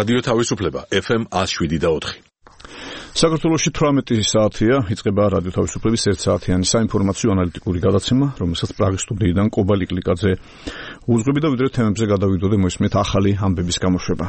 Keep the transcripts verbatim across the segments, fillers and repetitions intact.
რადიო თავისუფლება ეფ ემ one oh seven და four. საქართველოში თვრამეტი საათია, იწყება რადიო თავისუფლების ერთ საათიანი საინფორმაციო ანალიტიკური გადაცემა, რომელსაც პრაღის სტუდიიდან კობალი კლიკაძე უძღვები და ვიდრე თემებზე გადავიდოდე მოისმენთ ახალი ამბების გამოშვება.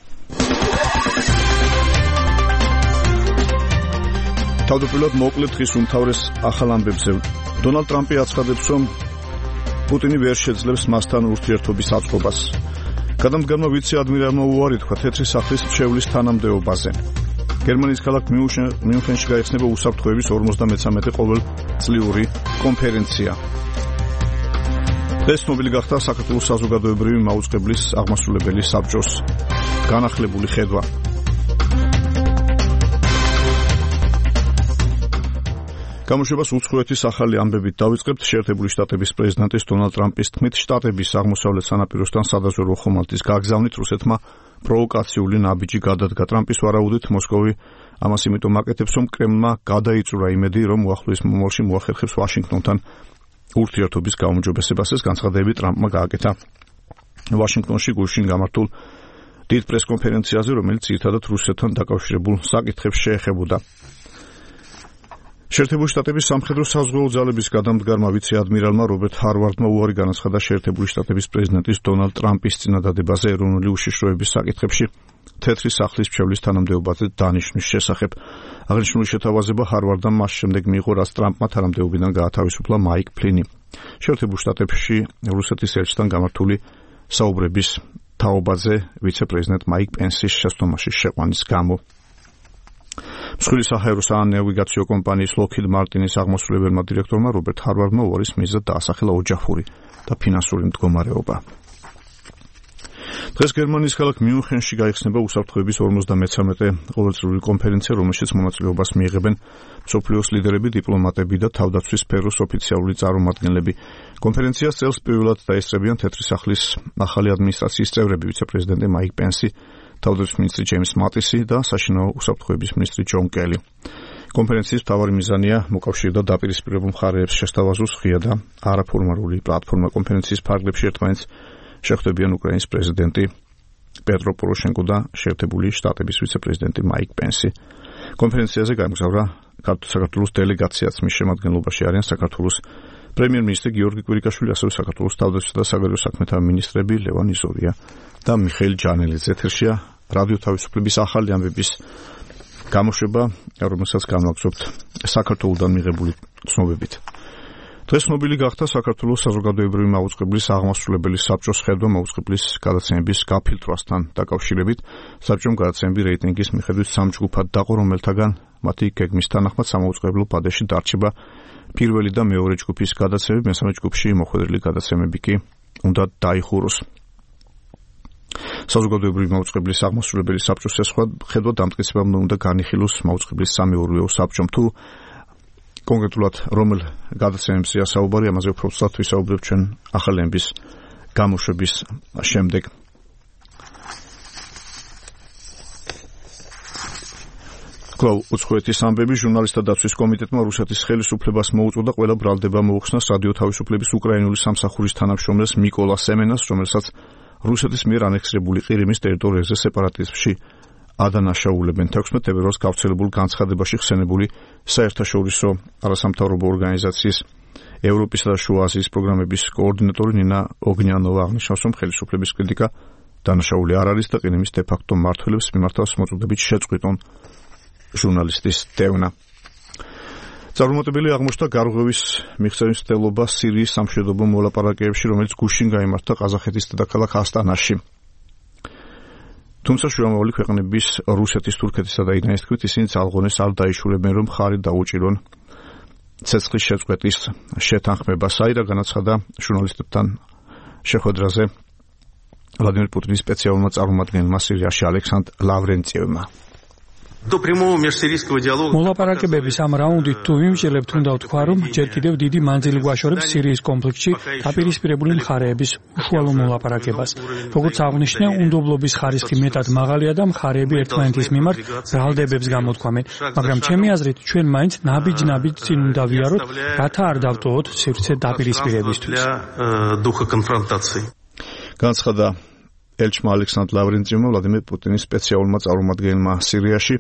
თავდაპირველად მოკლედ დღის უმთავრეს ახალ ამბებზე დონალდ ტრამპი აცხადებს, რომ პუტინი ვერ შეძლებს მასთან ურთიერთობის აწყობას. გადამდგარმა ვიცე-ადმირალმა უარი თქვა თეთრი სახლის მრჩევლის თანამდებობაზე. გერმანიის ქალაქ მიუნხენში გაიხსნება უსაფრთხოების ორმოცდამეცამეტე ყოველწლიური კონფერენცია. დღეს ცნობილი გახდა საქართველოს საზოგადოებრივი მაუწყებლის აღმასრულებელი საბჭოს განახლებული ხედვა. გამოშვებას უცხოეთის ახალი ამბებით დავიწყებთ. შეერთებული შტატების პრეზიდენტის დონალდ ტრამპის თქმით, შტატების აღმოსავლეთ სანაპიროსთან სადაზვერვო ხომალდის გაგზავნით რუსეთმა პროვოკაციული ნაბიჯი გადადგა. ტრამპის ვარაუდით მოსკოვი ამას იმიტომ აკეთებს, რომ კრემლმა გადაიწურა იმედი, რომ უახლოეს მომავალში მოახერხებს ვაშინგტონთან ურთიერთობის გაუმჯობესებას. ეს განცხადები ტრამპმა გააკეთა ვაშინგტონში გუშინ გამართულ დიდ პრესკონფერენციაზე, რომელიც ძირითადად რუსეთთან დაკავშირებულ საკითხებს შეეხებოდა. შეერთებული შტატების სამხედრო საზღვაო ძალების გადამდგარმა ვიცე-ადმირალმა რობერტ ჰარვარდმა უარი განაცხადა შეერთებული შტატების პრეზიდენტის დონალდ ტრამპის წინადადებაზე ეროვნული უშიშროების საკითხებში თეთრი სახლის მრჩევლის თანამდებობაზე დანიშვნის შესახებ. აღნიშნული შეთავაზება ჰარვარდამ მას შემდეგ მიიღო, რაც ტრამპმა თანამდებობიდან გაათავისუფლა მაიკ ფლინი. შეერთებულ შტატებში რუსეთის ელჩთან გამართული საუბრების თაობაზე ვიცე-პრეზიდენტ მაიკ პენსის შეცდომაში შეყვანის გამო. მსხვილი საჰაერო სანავიგაციო კომპანიის Lockheed Martin-ის აღმასრულებელმა დირექტორმა რობერტ ჰარვარდმა უარის მიზეზად დაასახელა ოჯახური და ფინანსური მდგომარეობა. დღეს გერმანიის ქალაქ მიუნხენში გაიხსნება უსაფრთხოების ორმოცდამეცამეტე ყოველწლიური კონფერენცია, რომელშიც მონაწილეობას მიიღებენ მსოფლიოს ლიდერები, დიპლომატები და თავდაცვის სფეროს ოფიციალური წარმომადგენლები. კონფერენციას წელს პირველად დაესწრებიან თეთრი სახლის ახალი ადმინისტრაციის წევრები, ვიცე-პრეზიდენტი მაიკ პენსი, თავდაცვის მინისტრი ჯეიმს მატისი და საშინაო უსაფრთხოების მინისტრი ჯონ კელი. კონფერენციის მთავარი მიზანია მოკავშირეთა დაპირისპირებულ მხარეებს შესთავაზოს ღია და არაფორმალური პლატფორმა. კონფერენციის ფარგლებში ერთმანეთს შეხვდებიან უკრაინის პრეზიდენტი პეტრო პოროშენკო და შეერთებული შტატების ვიცე-პრეზიდენტი მაიკ პენსი. კონფერენციაზე გამგზავრა საქართველოს დელეგაციაც, მის შემადგენლობაში არიან საქართველოს პრემიერ-მინისტრი გიორგი კვირიკაშვილი, ასევე საქართველოს თავდაცვის და საგარეო საქმეთა მინისტრები ლევან იზორია და მიხეილ ჯანელიძე. ეთერშია რადიო თავისუფლების ახალი ამბების გამოშვება, რომელსაც განვაგრძობთ საქართველოსდან მიღებული ცნობებით. დღეს ცნობილი გახდა საქართველოს საზოგადოებრივი მაუწყებლის აღმასრულებელი საბჭოს ხედვა მაუწყებლის გადაცემების გაფილტრვასთან დაკავშირებით. საბჭომ გადაცემები რეიტინგის მიხედვით სამ ჯგუფად დაყო, რომელთაგან მათი გეგმის თანახმად სამაუწყებლო პადეში დარჩება პირველი და მეორე ჯგუფის გადაცემები, მესამე ჯგუფში მოხვედრილი გადაცემები კი უნდა დაიხუროს. საზოგადოებრივი მაუწყებლის აღმასრულებელი საბჭოს ეს ხედვა დამტკიცებამდე უნდა განიხილოს მაუწყებლის სამეურვეო საბჭომ. თუ კონკრეტულად რომელ გადაცემებზეა საუბარი, ამაზე უფრო ცუდად ვისაუბრებთ ჩვენ ახალი ამბების გამოშვების შემდეგ. კვლავ უცხოეთის ამბები. ჟურნალისტთა დაცვის კომიტეტმა რუსეთის ხელისუფლებას მოუწოდა ყველა ბრალდება მოუხსნას რადიო თავისუფლების უკრაინული სამსახურის თანამშრომელს მიკოლა სემენას, რომელსაც რუსეთის მიერ ანექსირებული ყირიმის ტერიტორიაზე სეპარატიზმში ადანაშაულებენ. თექვსმეტ თებერვალს გავრცელებულ განცხადებაში ხსენებული საერთაშორისო არასამთავრობო ორგანიზაციის ევროპისა და შუა აზიის პროგრამების კოორდინატორი ნინა ოგნიანოვა აღნიშნავს, რომ ხელისუფლების კრიტიკა დანაშაული არ არის და ყირიმის დე-ფაქტო მმართველებს მიმართავს მოწოდებით შეწყვიტონ ჟურნალისტის დევნა. წარუმატებელი აღმოჩნდა გარღვევის მიღწევის მცდელობა სირიის სამშვიდობო მოლაპარაკებებში, რომელიც გუშინ გაიმართა ყაზახეთის დედაქალაქ ასტანაში. თუმცა შუამავალი ქვეყნების რუსეთის, თურქეთისა და ირანის თქმით, ისინი ძალღონეს არ დაიშურებენ, რომ ხარი დაუჭირონ ცეცხლის შეწყვეტის შეთანხმებას. აირა განაცხადა ჟურნალისტებთან შეხვედრაზე ვლადიმერ პუტინის სპეციალურმა წარმომადგენელმა სირიაში ალექსანდრ ლავრენტიევმა. მოლაპარაკებების ამ რაუნდით თუ ვიმსჯელებთ, უნდა ვთქვა, რომ ჯერ კიდევ დიდი მანძილი გვაშორებს სირიის კონფლიქტში დაპირისპირებული მხარეების უშუალო მოლაპარაკებას. როგორც აღნიშნე, უნდობლობის ხარისხი მეტად მაღალია და მხარეები ერთმანეთის მიმართ ბრალდებებს გამოთქვამენ, მაგრამ ჩემი აზრით, ჩვენ მაინც ნაბიჯ-ნაბიჯ წინ უნდა ვიაროთ, რათა არ დავტოვოთ სივრცე დაპირისპირებისთვის. განცხადა ელჩმა ალექსანდრ ლავრენტიევმა ვლადიმერ პუტინის სპეციალურმა წარმომადგენელმა სირიაში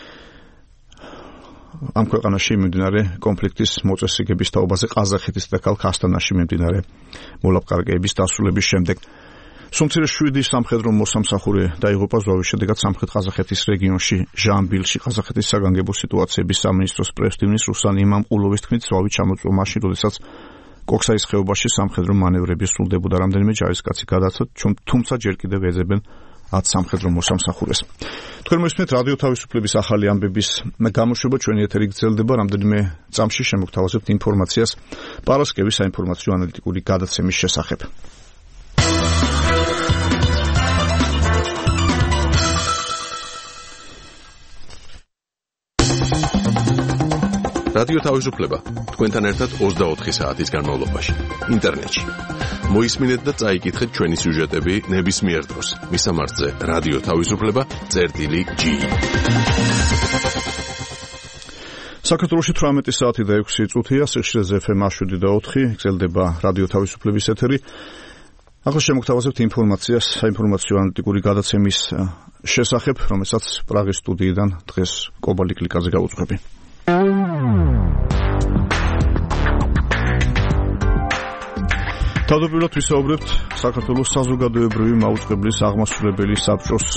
ამ ქვეყანაში მიმდინარე კონფლიქტის მოწესრიგების თაობაზე ყაზახეთის და ქალაქ ასტანაში მიმდინარე მოლაპარაკებების დასრულების შემდეგ. სომცირე შვიდი სამხედრო მოსამსახურე დაიღუპა ზვავის შედეგად სამხრეთ ყაზახეთის რეგიონში ჟამბილში ყაზახეთის საგანგებო სიტუაციების სამინისტროს პრესდივნის რუსან იმამყულოვის თქმით ზვავი ჩამოწვა მაშინ, როდესაც კოქსაის ხეობაში სამხედრო მანევრები სრულდებოდა. რამდენიმე ჯარისკაცი გადააცა, თუმცა ჯერ კიდევ ეძებენ ათ სამხედრო მოსამსახურეს. თქვენ მოისმენთ რადიო თავისუფლების ახალი ამბების გამოშვება, ჩვენი ეთერი გრძელდება. რამდენიმე წამში შემოგთავაზებთ ინფორმაციას პარასკევის საინფორმაციო ანალიტიკური გადაცემის შესახებ. რადიო თავისუფლება თქვენთან ერთად ოცდაოთხი საათის განმავლობაში ინტერნეტში. მოისმინეთ და წაიკითხეთ ჩვენი სიუჟეტები ნებისმიერ დროს. მისამართზე რადიო თავისუფლება წერტილი ჯი. საქართველოში თვრამეტი საათი და ექვსი წუთია, სიხშირეზე ეფ ემ შვიდი და ოთხი, გრძელდება რადიო თავისუფლების ეთერი. ახლა შემოგთავაზებთ ინფორმაციას საინფორმაციო ანალიტიკური გადაცემის შესახებ, რომელსაც პრაღის სტუდიიდან დღეს კობალი კლიკაზე გავუძღვები. თავდაპირველად ვისაუბრებთ საქართველოს საზოგადოებრივი მაუწყებლის აღმასრულებელი საბჭოს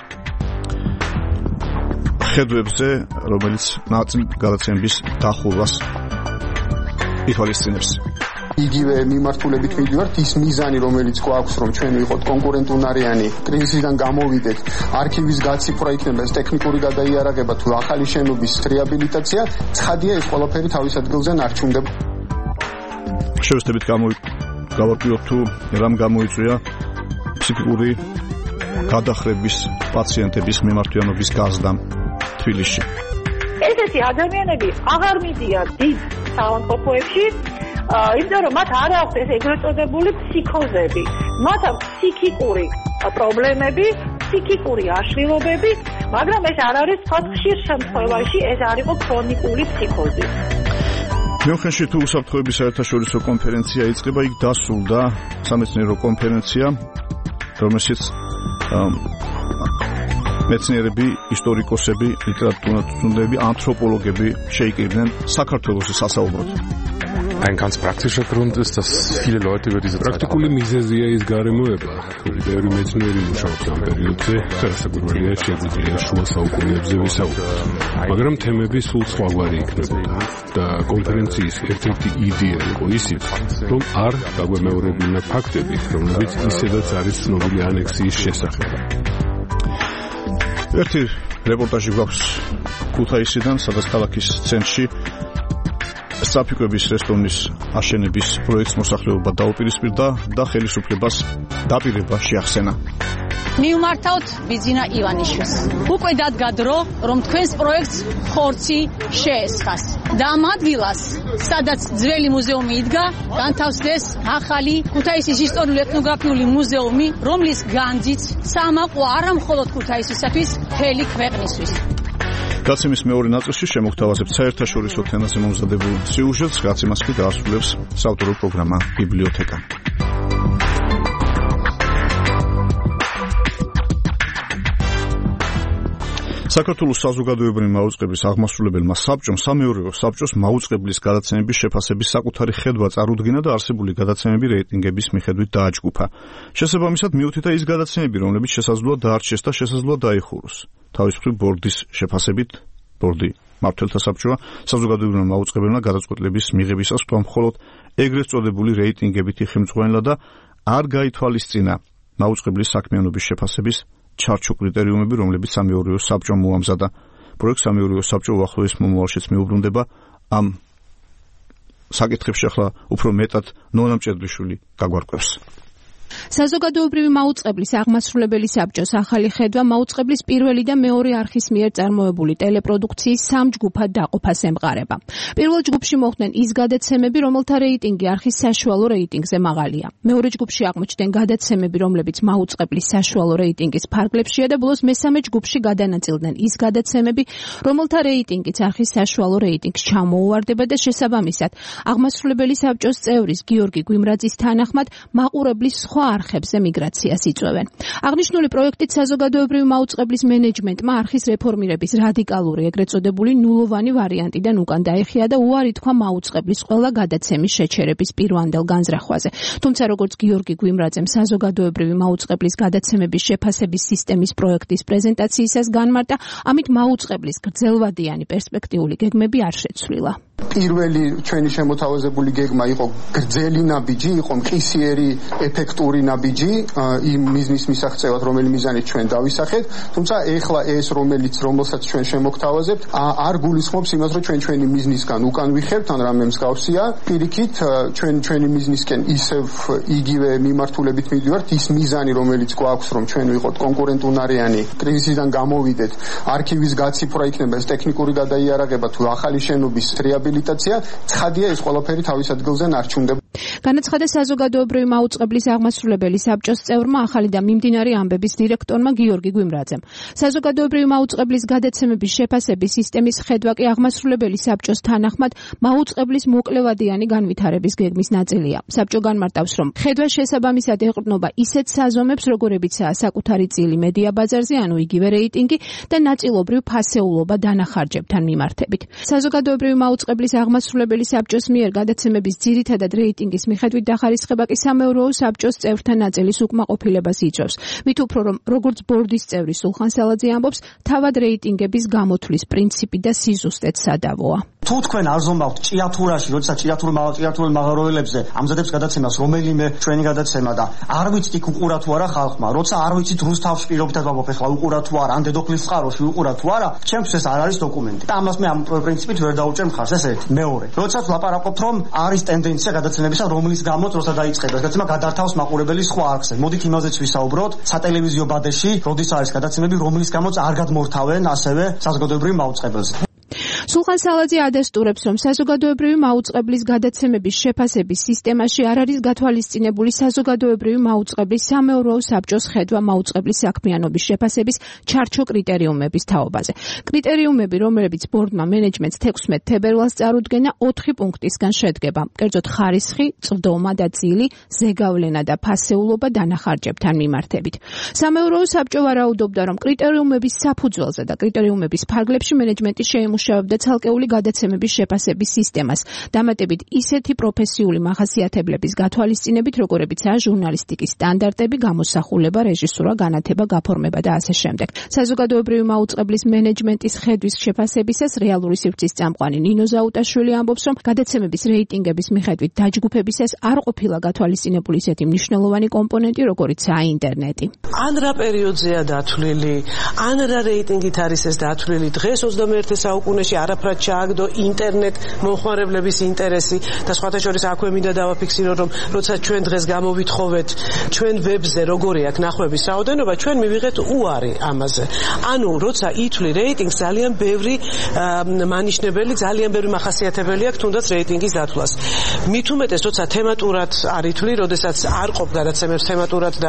ხედვებზე, რომელიც ნაწილ გადაცემების დახურვას ითვალისწინებს. იგივე მიმართულებით მივიდივართ, ის მიზანი, რომელიც გვაქვს, რომ ჩვენ ვიყოთ კონკურენტუნარიანი, კრიზისიდან გამოვიდეთ, არქივის გაციფრვა იქნება, ეს ტექნიკური გადაიარაღება თუ ახალი შენობის რეაბილიტაცია, ცხადია, ეს ყველაფერი თავის ადგილზე ნარჩუნდება. შევეცდებით გავარკვიოთ თუ რამ გამოიწვია ფსიქიკური გადახრების პაციენტების მიმართვიანობის გაზრდამ თბილისში. ესეთი ადამიანები აღარ მიდიან დიდ საავადმყოფოებში, იმიტომ რომ მათ არ აქვს ეს ეგრეთ წოდებული ფსიქოზები. მათ აქვს ფსიქიკური პრობლემები, ფსიქიკური აშლილობები, მაგრამ ეს არ არის სხვა ხშირ შემთხვევაში, ეს არ იყო ქრონიკული ფსიქოზი. მიუხედავად თუ უსაფრთხოების საერთაშორისო კონფერენცია იწყება, იქ დასრულდა სამეცნიერო კონფერენცია, რომელშიც მეცნიერები, ისტორიკოსები, ლიტერატურათუნდები, ანთროპოლოგები შეიკრიბნენ საქართველოს სასაუბროდ. Ein ganz praktischer Grund ist, dass viele Leute über diese Zeit პრაქტიკული მიზეზია ის გარემოება, რომ ბევრი მეცნიერი მუშაობს ამ პერიოდზე, ხელსაყრელია შეგვიძლია შუა საუკუნეებზე ვისაუბროთ. მაგრამ თემები სულ სხვაგვარი იქნებოდა და კონფერენციის ერთ-ერთი იდეა იყო ისიც, რომ არ დაგვემეორებინა ფაქტები, რომლებიც ისედაც არის ცნობილი ანექსიის შესახებ. ერთი რეპორტაჟი გვაქვს ქუთაისიდან, სადაც ქალაქის ცენტრში საფიქრების რესტორნის აშენების პროექტს მოსახლეობა დაუპირისპირდა და ხელისუფლებას დაპირება შეახსენა. მივმართავთ ბიძინა ივანიშვილს. უკვე დადგა დრო, რომ თქვენს პროექტს ხორცი შეესხას. და ამ ადგილას, სადაც ძველი მუზეუმი იდგა, განთავსდეს ახალი ქუთაისის ისტორიულ-ეთნოგრაფიული მუზეუმი, რომლის განძიც სამაყო არა მხოლოდ ქუთაისისათვის, მთელი ქვეყნისთვის. გაცემის მეორე ნაწილში შემოგთავაზებთ საერთაშორისო თემაზე მომზადებულ სიუჟეტს, გაცემას კი დაასრულებს საავტორო პროგრამა ბიბლიოთეკა. საქართველოს საზოგადოებრივი მაუწყებლის აღმასრულებელმა საბჭომ სამეურვეო საბჭოს მაუწყებლის გადაცემების შეფასების საკუთარი ხედვა წარუდგინა და არსებული გადაცემები რეიტინგების მიხედვით დააჯგუფა. შესაბამისად მიუთითა ის გადაცემები, რომლებიც შესაძლოა დაარჩეს და შესაძლოა დაიხუროს. თავისუფლი ბორდის შეფასებით ბორდი მმართველთა საბჭოა საზოგადოებრივმა მაუწყებელმა გადაწყვეტილების მიღებისას თქვა მხოლოდ ეგრეთ წოდებული რეიტინგებითი ხელმძღვანელა და არ გაითვალისწინა მაუწყებლის საქმიანობის შეფასების ჩარჩო კრიტერიუმები, რომლებიც სამეურვეო საბჭომ მოამზადა. პროექტ სამეურვეო საბჭო უახლოეს მომავალშიც მიუბრუნდება ამ საკითხებში. ახლა უფრო მეტად ნონა მჭედლიშვილი გაგვარკვევს. საზოგადოებრივი მაუწყებლის აღმასრულებელი საბჭოს ახალი ხედვა მაუწყებლის პირველი და მეორე არხის მიერ წარმოებული ტელეპროდუქციის სამ ჯგუფად დაყოფას ემყარება. პირველ ჯგუფში მოხვდნენ ის გადაცემები, რომელთა რეიტინგი არხის საშუალო რეიტინგზე მაღალია. მეორე ჯგუფში აღმოჩნდნენ გადაცემები, რომლებიც მაუწყებლის საშუალო რეიტინგის ფარგლებშია და ბოლოს მესამე ჯგუფში გადანაწილდნენ ის გადაცემები, რომელთა რეიტინგიც არხის საშუალო რეიტინგს ჩამოუვარდება და შესაბამისად აღმასრულებელი საბჭოს წევრის გიორგი გვიმრაძის თანახმად მაყურებლის სხვა არხებზე მიგრაციას იწვევენ. აღნიშნული პროექტით საზოგადოებრივი მაუწყებლის მენეჯმენტმა არხის რეფორმირების რადიკალური ეგრეთ წოდებული ნულოვანი ვარიანტიდან უკან დაეხია და უარი თქვა მაუწყებლის ყველა გადაცემის შეჩერების პირვანდელ განზრახვაზე. თუმცა როგორც გიორგი გვიმრაძემ საზოგადოებრივი მაუწყებლის გადაცემების შეფასების სისტემის პროექტის პრეზენტაციისას განმარტა, ამით მაუწყებლის გრძელვადიანი პერსპექტიული გეგმები არ შეცვლილა. პირველი ჩვენი შემოთავაზებული გეგმა იყო გრძელი ნაბიჯი, იყო მყისიერი ეფექტური ნაბიჯი იმ მიზნის მისაღწევად, რომელი მიზანით ჩვენ დავისახეთ, თუმცა ეხლა ეს რომელიც რომელსაც ჩვენ შემოგთავაზებთ, არ გულისხმობს იმას, რომ ჩვენ ჩვენი მიზნისგან უკან ვიხევთ, ან რამე მსგავსია. პირიქით, ჩვენ ჩვენი მიზნისკენ ისევ იგივე მიმართულებით მივდივართ, ის მიზანი რომელიც გვაქვს, რომ ჩვენ ვიყოთ კონკურენტუნარიანი, კრიზისიდან გამოვიდეთ, არქივის გაციფრვა იქნება, ეს ტექნიკური გადაიარაღება თუ ახალი შენობის რეაბილიტაცია, ცხადია ეს ყველაფერი თავის ადგილზე ნარჩუნდება. განაცხადა საზოგადოებრივი მაუწყებლის აღმასრულებელი საბჭოს წევრმა, ახალი და მიმდინარე ამბების დირექტორმა გიორგი გვიმრაძემ. საზოგადოებრივი მაუწყებლის გადაცემების შეფასების სისტემის ხედვა კი აღმასრულებელი საბჭოს თანახმად მაუწყებლის მოკლევადიანი განვითარების გეგმის ნაწილია. საბჭო განმარტავს, რომ ხედვა შესაბამისად ეყრდნობა ისეთ საზომებს, როგორებიცაა საკუთარი წილი მედია ბაზარზე, ანუ იგივე რეიტინგი და ნაწილობრივ ფასეულობა დანახარჯებთან მიმართებით. საზოგადოებრივი მაუწყებლის აღმასრულებელი საბჭოს მიერ გადაცემების ძირითადად რეიტინგის მიხედვით დახარისხება კი სამეურვეო საბჭოს წევრთა ნაწილის უკმაყოფილებას იწვევს. მით უფრო რომ როგორც ბორდის წევრი სულხან სალაძე ამბობს, თავად რეიტინგების გამოთვლის პრინციპი და სიზუსტეც სადავოა. თუ თქვენ არ ზომავთ ჭიათურაში, როდესაც ჭიათურ ჭიათურ მაღაროველებზე ამზადებს გადაცემას რომელიმე ჩვენი გადაცემა და არ ვიცით იქ უყურა თუ არა ხალხმა, როცა არ ვიცით რუსთავში პირობითად ვამბობ, ეხლა უყურა თუ არა, ან დედოფლის წყაროში უყურა თუ არა, ჩემთვის ეს არ არის დოკუმენტი. და ამას მე ამ პრინციპით ვერ დაუჭერ მხარს, ეს ერთი. მეორე, როდესაც ვლაპარაკობთ, რომ არის ტენდენცია გადაცემებისა, რომლის გამოც როცა დაიწყება გადაცემა გადართავს მაყურებელის სხვა არხზე. მოდით იმაზეც ვისაუბროთ, სატელევიზიო ბადეში, როდის არის გადაცემები, რომლის გამოც არ გადმორთავენ ასევე საზოგადოებრივ მაუწყებელს. სულხან სალაძე ადასტურებს, რომ საზოგადოებრივი მაუწყებლის გადაცემების შეფასების სისტემაში არ არის გათვალისწინებული საზოგადოებრივი მაუწყებლის სამეურვეო საბჭოს ხედვა მაუწყებლის საქმიანობის შეფასების ჩარჩო კრიტერიუმების თაობაზე. კრიტერიუმები, რომლებიც ბორდმა მენეჯმენტს თექვსმეტ თებერვალს წარუდგენა, ოთხი პუნქტისგან შედგება. კერძოდ ხარისხი, წვდომა და წილი, ზეგავლენა და ფასეულობა დანახარჯებთან მიმართებით. სამეურვეო საბჭო ვარაუდობდა, რომ კრიტერიუმების საფუძველზე და კრიტერიუმების ფარგლებში მენეჯმენტი შეიმუშავებდა ცალკეული გადაცემების შეფასების სისტემას, დამატებით ისეთი პროფესიული მახასიათებლების გათვალისწინებით, როგორებიცაა ჟურნალისტიკის სტანდარტები, გამოსახულება, რეჟისურა, განათება, გაფორმება და ასე შემდეგ. საზოგადოებრივი მაუწყებლის მენეჯმენტის ხედვის შეფასებისას რეალური სივრცის წამყვანი ნინო ზაუტაშვილი ამბობს, რომ გადაცემების რეიტინგების მიხედვით დაჯგუფებისას არ ყოფილა გათვალისწინებული ისეთი მნიშვნელოვანი კომპონენტი, როგორიცაა ინტერნეტი. ან რა პერიოდზეა დათვლილი, ან რა რეიტინგით არის ეს დათვლილი, დღეს ოცდამეერთე საუკუნეში არაფრად ჩააგდო ინტერნეტ მომხმარებლების ინტერესი და სხვათა შორის აქვე მინდა დავაფიქსირო, რომ როცა ჩვენ დღეს გამოვითხოვეთ ჩვენ ვებზე როგორი აქვს ნახვების რაოდენობა, ჩვენ მივიღეთ უარი ამაზე. ანუ როცა ითვლი რეიტინგს, ძალიან ბევრი მანიშნებელი, ძალიან ბევრი მახასიათებელი აქვს თუნდაც რეიტინგის დათვლას. მით უმეტეს როცა თემატურად არ ითვლი, როდესაც არ ყოფ გადაცემებს თემატურად და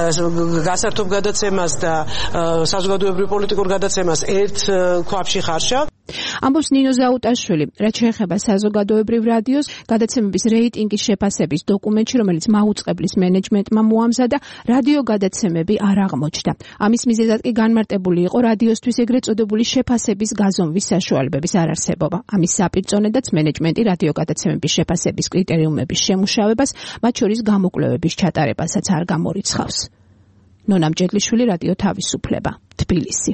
გასართობ გადაცემას და საზოგადოებრივ პოლიტიკურ გადაცემას ერთ ქვაბში ხარშავ. ამბობს ნინო ზაუტაშვილი, რაც შეეხება საზოგადოებრივ რადიოს, გადაცემების რეიტინგის შეფასების დოკუმენტში, რომელიც მაუწყებლის მენეჯმენტმა მოამზადა, რადიო გადაცემები არ აღმოჩნდა. ამის მიზეზად კი განმარტებული იყო რადიოსთვის ეგრეთ წოდებული შეფასების გაზომვის საშუალებების არარსებობა. ამის საპირწონედაც მენეჯმენტი რადიო გადაცემების შეფასების კრიტერიუმების შემუშავებას, მათ შორის გამოკვლევების ჩატარებასაც არ გამორიცხავს. ნონა მჭედლიშვილი, რადიო თავისუფლება, თბილისი.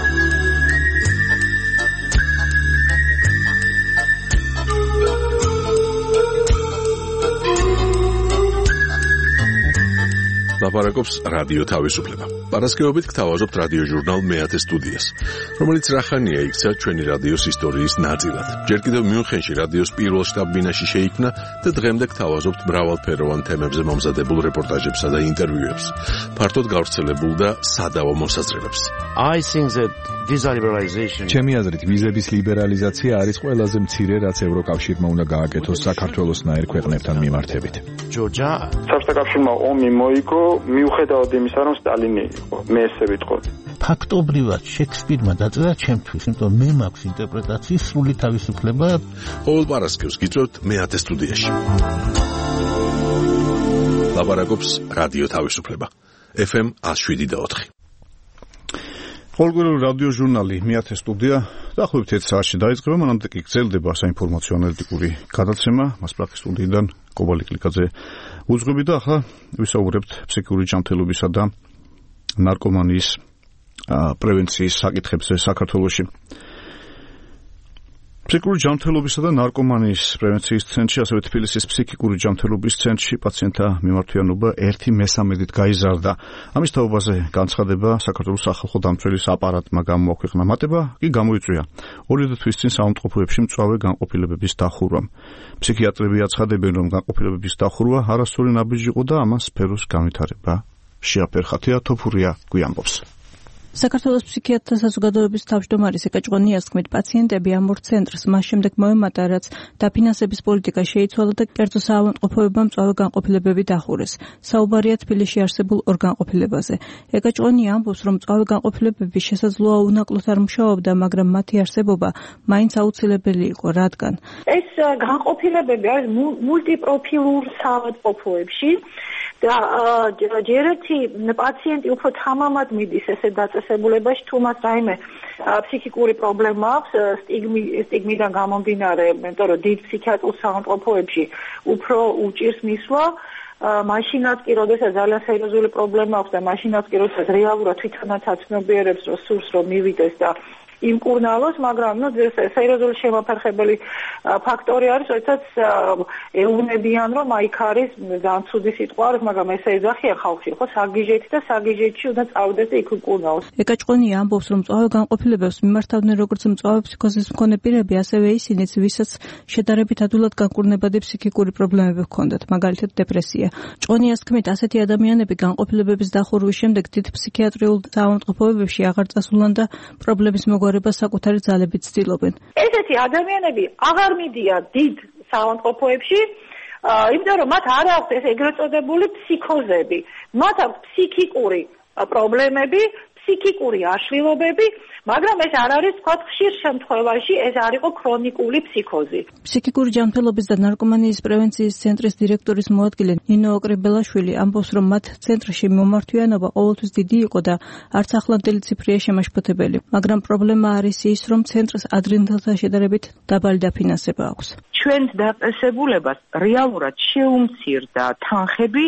ლაპარაკობს რადიო თავისუფლება. პარასკევობით გთავაზობთ რადიო ჟურნალ მეათე სტუდიას, რომელიც რახანია იქცა ჩვენი რადიოს ისტორიის ნაწილად. ჯერ კიდევ მიუნხენში რადიოს პირველ შტაბ-ბინაში შეიქმნა და დღემდე გთავაზობთ მრავალფეროვან თემებზე მომზადებულ რეპორტაჟებსა და ინტერვიუებს, ფართოდ გავრცელებულ და სადავო მოსაზრებებს. I think that visa liberalization ჩემი აზრით ვიზების ლიბერალიზაცია არის ყველაზე მცირე, რაც ევროკავშირმა უნდა გააკეთოს საქართველოსნაირ ქვეყნებთან მიმართებით. ჯორჯა საბჭოთა კავშირმა ომი მოიგო მიუხედავად იმისა, რომ სტალინი იყო. მე ესე ვიტყოდი. ფაქტობრივად შექსპირმა დაწერა ჩემთვის, იმიტომ მე მაქვს ინტერპრეტაციის სრული თავისუფლება. ყოველ პარასკევს გიწევთ მეათე სტუდიაში. ლაპარაკობს რადიო თავისუფლება. ეფ ემ one oh seven point four. ყოველკვირეული რადიო ჟურნალი მეათე სტუდია დაახლოებით ერთ საათში დაიწყება, მანამდე კი გრძელდება საინფორმაციო ანალიტიკური გადაცემა. მას პრაქტიკის სტუდიიდან კობალი კლიკაძე უძღვები და ახლა ვისაუბრებთ ფსიქიკური ჯანმრთელობისა და ნარკომანიის პრევენციის საკითხებზე საქართველოში. ფსიქიკური ჯანმრთელობისა და ნარკომანიის პრევენციის ცენტრში, ასევე თბილისის ფსიქიკური ჯანმრთელობის ცენტრში პაციენტთა მიმართვიანობა ერთი მესამედით გაიზარდა. ამის თაობაზე განცხადება საქართველოს სახალხო დამცველის აპარატმა გამოაქვეყნა. მატება კი გამოიწვია ორი თვის წინ საავადმყოფოებში მწვავე განყოფილებების დახურვამ. ფსიქიატრები აცხადებენ, რომ განყოფილებების დახურვა არასწორი ნაბიჯი იყო და ამას სფეროს განვითარება შეაფერხა. თეატოფურია გვიამბობს. საქართველოს ფსიქიატრთა საზოგადოების თავმჯდომარის ეკაჭყონიას თქმით, პაციენტები ამ ორ ცენტრს მას შემდეგ მოემატა, რაც დაფინანსების პოლიტიკა შეიცვალა და კერძო საავადმყოფოებამ მწვავე განყოფილებები დახურეს. საუბარია თბილისში არსებულ ორ განყოფილებაზე. ეკაჭყონია ამბობს, რომ მწვავე განყოფილებები შესაძლოა უნაკლოდ არ მუშაობდა, მაგრამ მათი არსებობა მაინც აუცილებელი იყო, რადგან ეს განყოფილებები არის მულტიპროფილურ საავადმყოფოებში და ჯერეთი პაციენტი უფრო თამამად მიდის ესე დაწესებულებაში, თუ მას რაიმე ფსიქიკური პრობლემა აქვს, სტიგმი სტიგმიდან გამომდინარე, იმიტომ რომ დიდ ფსიქიატრულ საავადმყოფოებში უფრო უჭირს მისვლა, მაშინაც კი, როდესაც ძალიან სერიოზული პრობლემა აქვს და მაშინაც კი, როდესაც რეალურად თვითონაც აცნობიერებს, რომ სურს რომ მივიდეს და იმკურნალოს, მაგრამ ნუ სერიოზული შემოფერხებელი ფაქტორი არის, როდესაც ეუბნებიან, რომ აიქ არის ძალიან ცუდი სიტყვა არის, მაგრამ ესე ეძახიან ხალხი, ხო, საგიჟეთი და საგიჟეთში უნდა წავიდეს და იქ უკურნალოს. ეკაჭყონია ამბობს, რომ მწვავე განყოფილებებს მიმართავდნენ როგორც მწვავე ფსიქოზის მქონე პირები, ასევე ისინიც, ვისაც შედარებით ადვილად განკურნებადი ფსიქიკური პრობლემები ჰქონდათ, მაგალითად დეპრესია. ჭყონიას თქმით, ასეთი ადამიანები განყოფილებების დახურვის შემდეგ დიდ ფსიქიატრიულ საავადმყოფოებებში აღარ წასულან და პრობლემის მოგვარებას საკუთარი ძალებით ცდილობენ. ესეთი ადამიანები აღარ მიდიან დიდ საავადმყოფოებში, იმიტომ რომ მათ არ აქვს ეს ეგრეთ წოდებული ფსიქოზები. მათ აქვს ფსიქიკური პრობლემები, ფსიქიკური აშლილობები, მაგრამ ეს არ არის თქვა ხშირ შემთხვევაში ეს არ იყო ქრონიკული ფსიქოზი. ფსიქიკური ჯანმრთელობის და ნარკომანიის პრევენციის ცენტრის დირექტორის მოადგილე ნინო ოკრიბელაშვილი ამბობს, რომ მათ ცენტრში მომართვიანობა ყოველთვის დიდი იყო და არც ახლანდელი ციფრია შემაშფოთებელი, მაგრამ პრობლემა არის ის, რომ ცენტრს ადრინდელთან შედარებით დაბალი დაფინანსება აქვს. ჩვენს დაწესებულებას რეალურად შეუმცირდა თანხები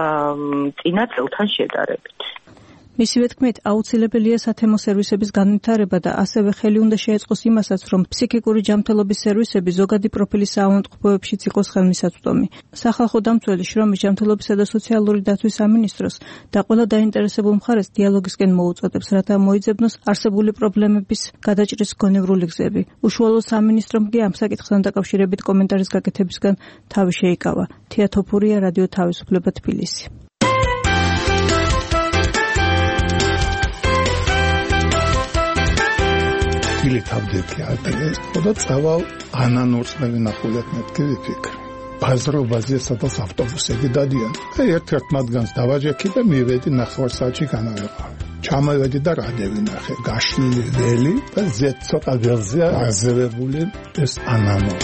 წინა წელთან შედარებით. მისივე თქმით, აუცილებელია სათემო სერვისების განვითარება და ასევე ხელი უნდა შეეწყოს იმასაც, რომ ფსიქიკური ჯანმრთელობის სერვისები ზოგადი პროფილის საავადმყოფოებშიც იყოს ხელმისაწვდომი. სახალხო დამცველი შრომის ჯანმრთელობისა და სოციალური დაცვის სამინისტროს და ყველა დაინტერესებულ მხარეს დიალოგისკენ მოუწოდებს, რათა მოიძებნოს არსებული პრობლემების გადაჭრის გონევრული გზები. უშუალო სამინისტრომ კი ამ საკითხთან დაკავშირებით კომენტარის გაკეთებისგან თავი შეიკავა. თეატოფურია, რადიო თავისუფლება, თბილისი. თავდეთი ადრეს და წავალ ანანურწმები ნახულეთ მეთქი ვიფიქრე. ბაზრობაზე სადაც ავტობუსები დადიან. და ერთ-ერთ მათგანს დავაჯექი და მივედი ნახევარ საათში განავეყავი. ჩამოვედი და რა დავინახე, გაშლილი ველი და ზეთ ცოტა ველზე აზევებული ეს ანანური.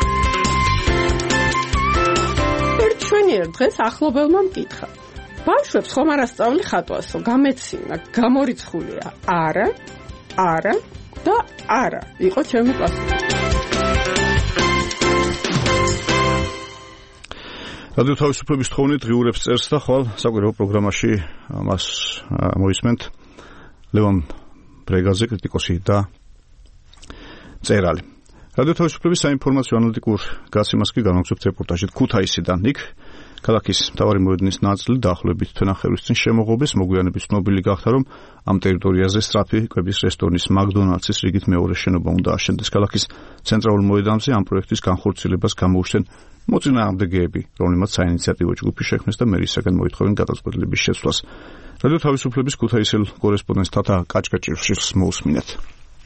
ერთ ჩვენიერ დღეს ახლობელმა მკითხა. ბავშვებს ხომ არ ასწავლი ხატვასო, გამეცინა, გამორიცხულია? არა, არა. და არა, იყო ჩემი პასუხი. რადიო თავისუფლების თხოვნით ღიურებს წერს და ხვალ საკვირაო პროგრამაში მას მოისმენთ ლევან ბრეგაძე, კრიტიკოსი და მწერალი. რადიო თავისუფლების საინფორმაციო ანალიტიკურ გაცემას კი განვაგრძობთ რეპორტაჟით ქუთაისიდან. იქ ქალაქის მთავარი მოედნის ნაწილი დაახლოებით თვენახევრის წინ შემოღობეს, მოგვიანებით ცნობილი გახდა, რომ ამ ტერიტორიაზე სწრაფი კვების რესტორნის მაკდონალდსის რიგით მეორე შენობა უნდა აშენდეს. ქალაქის ცენტრალურ მოედანზე ამ პროექტის განხორციელებას გამოუჩნდნენ მოწინააღმდეგეები, რომლებმაც საინიციატივო ჯგუფი შექმნეს და მერისაგან მოითხოვენ გადაწყვეტილების შეცვლას. რადიო თავისუფლების ქუთაისელ კორესპონდენტს თათა კაჭკაჭიშვილს მოусმინეთ.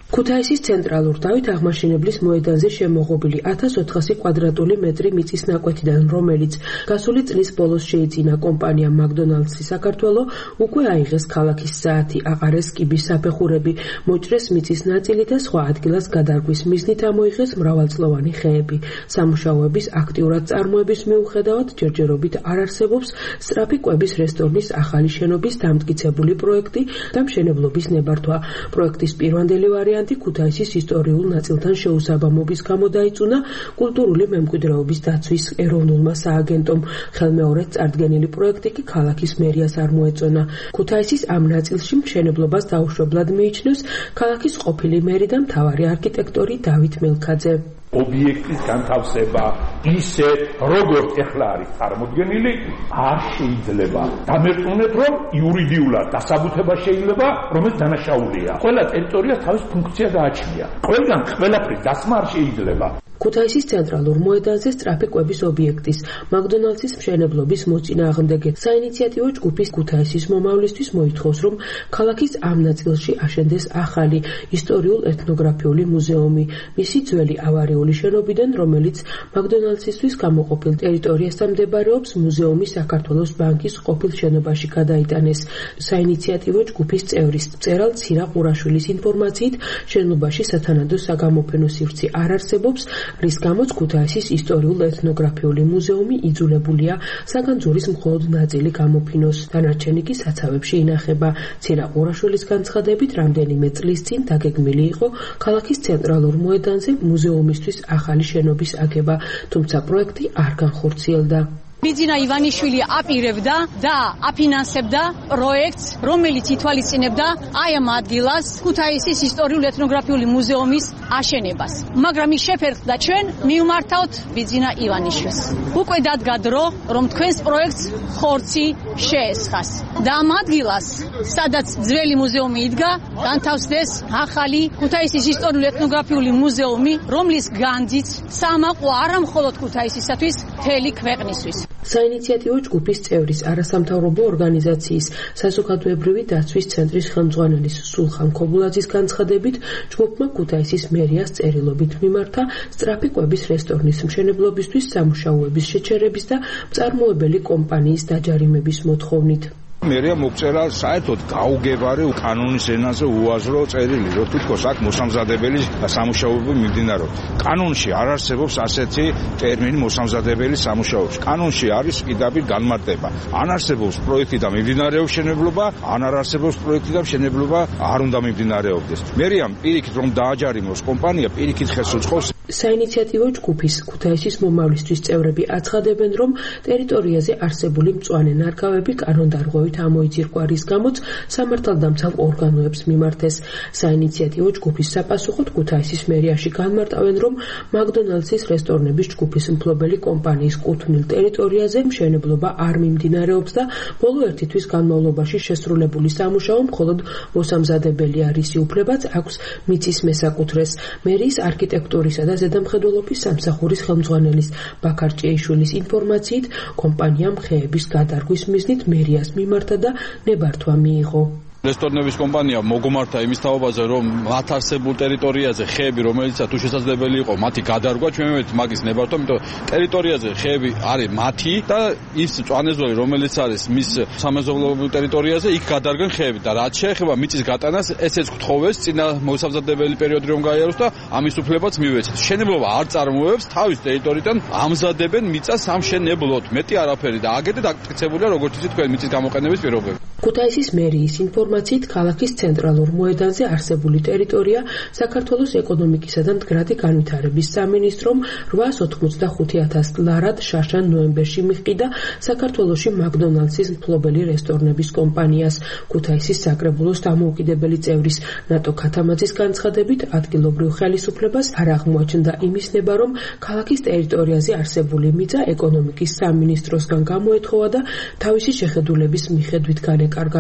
ქუთაისის ცენტრალურ დავით აღმაშენებლის მოედანზე შემოღობილი ათას ოთხასი კვადრატული მეტრი მიწის ნაკვეთიდან, რომელიც გასული წლის ბოლოს შეიძინა კომპანია მაკდონალდსი საქართველო, უკვე აიღეს ქალაქის საათი, აყარეს კიბის საფეხურები, მოჭრეს მიწის ნაწილი და სხვა ადგილას გადარგვის მიზნით ამოიღეს მრავალწლოვანი ხეები. სამუშაოების აქტიურად წარმოების მიუხედავად ჯერჯერობით არ არსებობს სწრაფი კვების რესტორნის ახალი შენობის დამტკიცებული პროექტი და მშენებლობის ნებართვა. პროექტის პირვანდელი ვარიანტი ქუთაისის ისტორიულ ნაწილთან შეუსაბამობის გამო დაიწუნა კულტურული მემკვიდრეობის დაცვის ეროვნულმა სააგენტომ. ხელმეორედ წარდგენილი პროექტი კი ქალაქის მერიას არ მოეწონა. ქუთაისის ამ ნაწილში მშენებლობას დაუშვებლად მიიჩნევს ქალაქის ყოფილი მერი და მთავარი არქიტექტორი დავით მელქაძე. ობიექტის განთავსება ისე როგორც ეხლა არის წარმოდგენილი არ შეიძლება. დამერწმუნეთ რომ იურიდიულად დასაბუთება შეიძლება, რომელიც დანაშაულია. ყველა ტერიტორიას თავის ფუნქცია გააჩნია. ყველგან ყველაფრის დასმა არ შეიძლება. ქუთაისის ცენტრალურ მოედანზე სწრაფი კვების ობიექტის მაკდონალდსის მშენებლობის მოწინააღმდეგე საინიციატივო ჯგუფის ქუთაისის მომავლისთვის მოითხოვს, რომ ქალაქის ამ ნაწილში აშენდეს ახალი ისტორიულ-ეთნოგრაფიული მუზეუმი. მისი ძველი ავარიული შენობიდან, რომელიც მაკდონალდსისთვის გამოყოფილ ტერიტორიასთან მდებარეობს, მუზეუმი საქართველოს ბანკის ყოფილ შენობაში გადაიტანეს. საინიციატივო ჯგუფის წევრის მწერალ ცირა ყურაშვილის ინფორმაციით, შენობაში სათანადო საგამოფენო სივრცე არ არსებობს, რის გამოც ქუთაისის ისტორიულ-ეთნოგრაფიული მუზეუმი იძულებულია საგანძურის მხოლოდ ნაწილი გამოფინოს. დანარჩენი კი საცავებში ინახება. ცირა ყურაშვილის განცხადებით, რამდენიმე წლის წინ დაგეგმილი იყო ქალაქის ცენტრალურ მოედანზე მუზეუმისთვის ახალი შენობის აგება, თუმცა პროექტი არ განხორციელდა. ბიძინა ივანიშვილი აპირებდა და აფინანსებდა პროექტს, რომელიც ითვალისწინებდა აი ამ ადგილას ქუთაისის ისტორიულ-ეთნოგრაფიული მუზეუმის აშენებას. მაგრამ ის შეფერხდა ჩვენ მივმართავთ ბიძინა ივანიშვილს. უკვე დადგა დრო, რომ თქვენს პროექტს ხორცი შეესხას. და ამ ადგილას, სადაც ძველი მუზეუმი იდგა, განთავსდეს ახალი ქუთაისის ისტორიულ-ეთნოგრაფიული მუზეუმი, რომლის განძიც სამაყო არა მხოლოდ ქუთაისისათვის, მთელი ქვეყნისთვის. საინიციატივო ჯგუფის წევრის არასამთავრობო ორგანიზაციის საზოგადოებრივი დაცვის ცენტრის ხელმძღვანელის სულხან ქობულაძის განცხადებით, ჯგუფმა ქუთაისის მერიას წერილობით მიმართა სწრაფი კვების რესტორნის მშენებლობისთვის სამუშაოების შეჩერების და მწარმოებელი კომპანიის დაჯარიმების მოთხოვნით. მერია მოგწერა საერთოდ გაუგებარი კანონის ენაზე უაზრო წერილი, რომ თვითონ აქ მოსამზადებელი სამუშაოები მიმდინარეობს. კანონში არ არსებობს ასეთი ტერმინი მოსამზადებელი სამუშაოებში. კანონში არის პირდაპირ განმარტება. ან არსებობს პროექტი და მიმდინარეობს მშენებლობა, ან არ არსებობს პროექტი და მშენებლობა არ უნდა მიმდინარეობდეს. მერიამ პირიქით რომ დააჯარიმოს კომპანია, პირიქით ხელს უწყობს. საინიციატივო ჯგუფის ქუთაისის მომავლისთვის წევრები აცხადებენ, რომ ტერიტორიაზე არსებული მწვანე ნარგავები კანონდარღვევით ამოიძირკვა, რის გამოც სამართალდამცავ ორგანოებს მიმართეს. საინიციატივო ჯგუფის საპასუხოდ ქუთაისის მერიაში განმარტავენ, რომ მაკდონალდსის რესტორნების ჯგუფის მფლობელი კომპანიის კუთვნილ ტერიტორიაზე მშენებლობა არ მიმდინარეობს და ბოლო ერთი თვის განმავლობაში შესრულებული სამუშაო მხოლოდ მოსამზადებელი არის, უფლებაც აქვს მიწის მესაკუთრეს. მერიის არქიტექტურისა და ზედამხედველობის სამსახურის ხელმძღვანელის ბაქარ ჭეიშვილის ინფორმაციით, კომპანიამ ხეების გადარგვის მიზნით მერიას მიმართა და ნებართვა მიიღო. რესტორნების კომპანია მოგმართა იმის თაობაზე, რომ მათ არსებულ ტერიტორიაზე ხეები, რომელიცაც თუ შესაძლებელი იყო მათი გადარგვა, ჩვენ მივედით მაგის ნებართვა, იმიტომ ტერიტორიაზე ხეები არის მათი და ის მწვანე ზოლი, რომელიც არის მის სამეზობლოებრივ ტერიტორიაზე, იქ გადარგენ ხეები და რაც შეეხება მიწის გატანას, ესეც გთხოვეს წინა მოსამზადებელი პერიოდი რომ გაიაროს და ამის უფლებაც მივეცეთ. შენებლობა არ წარმოებს, თავის ტერიტორიიდან ამზადებენ მიწას სამშენებლოდ. მეტი არაფერი და აგეთ დაკეთებულია როგორც იცით თქვენ მიწის გამოყენების პირობები. ქუთაისის მერიის ინფორმაციით, ქალაქის ცენტრალურ მოედანზე არსებული ტერიტორია საქართველოს ეკონომიკისა და მდგრადი განვითარების სამინისტრომ რვაას ოცდახუთი ათას ლარად შარშან ნოემბერში მიჰყიდა საქართველოში მაკდონალდსის მფლობელი რესტორნების კომპანიას. ქუთაისის საკრებულოს დამოუკიდებელი წევრის ნატო ქათამაძის განცხადებით, ადგილობრივ ხელისუფლებას არ აღმოაჩნდა იმის ნება, რომ ქალაქის ტერიტორიაზე არსებული მიწა ეკონომიკის სამინისტროსგან გამოეთხოვა და თავისი შეხედულების მიხედვით განეკარგა.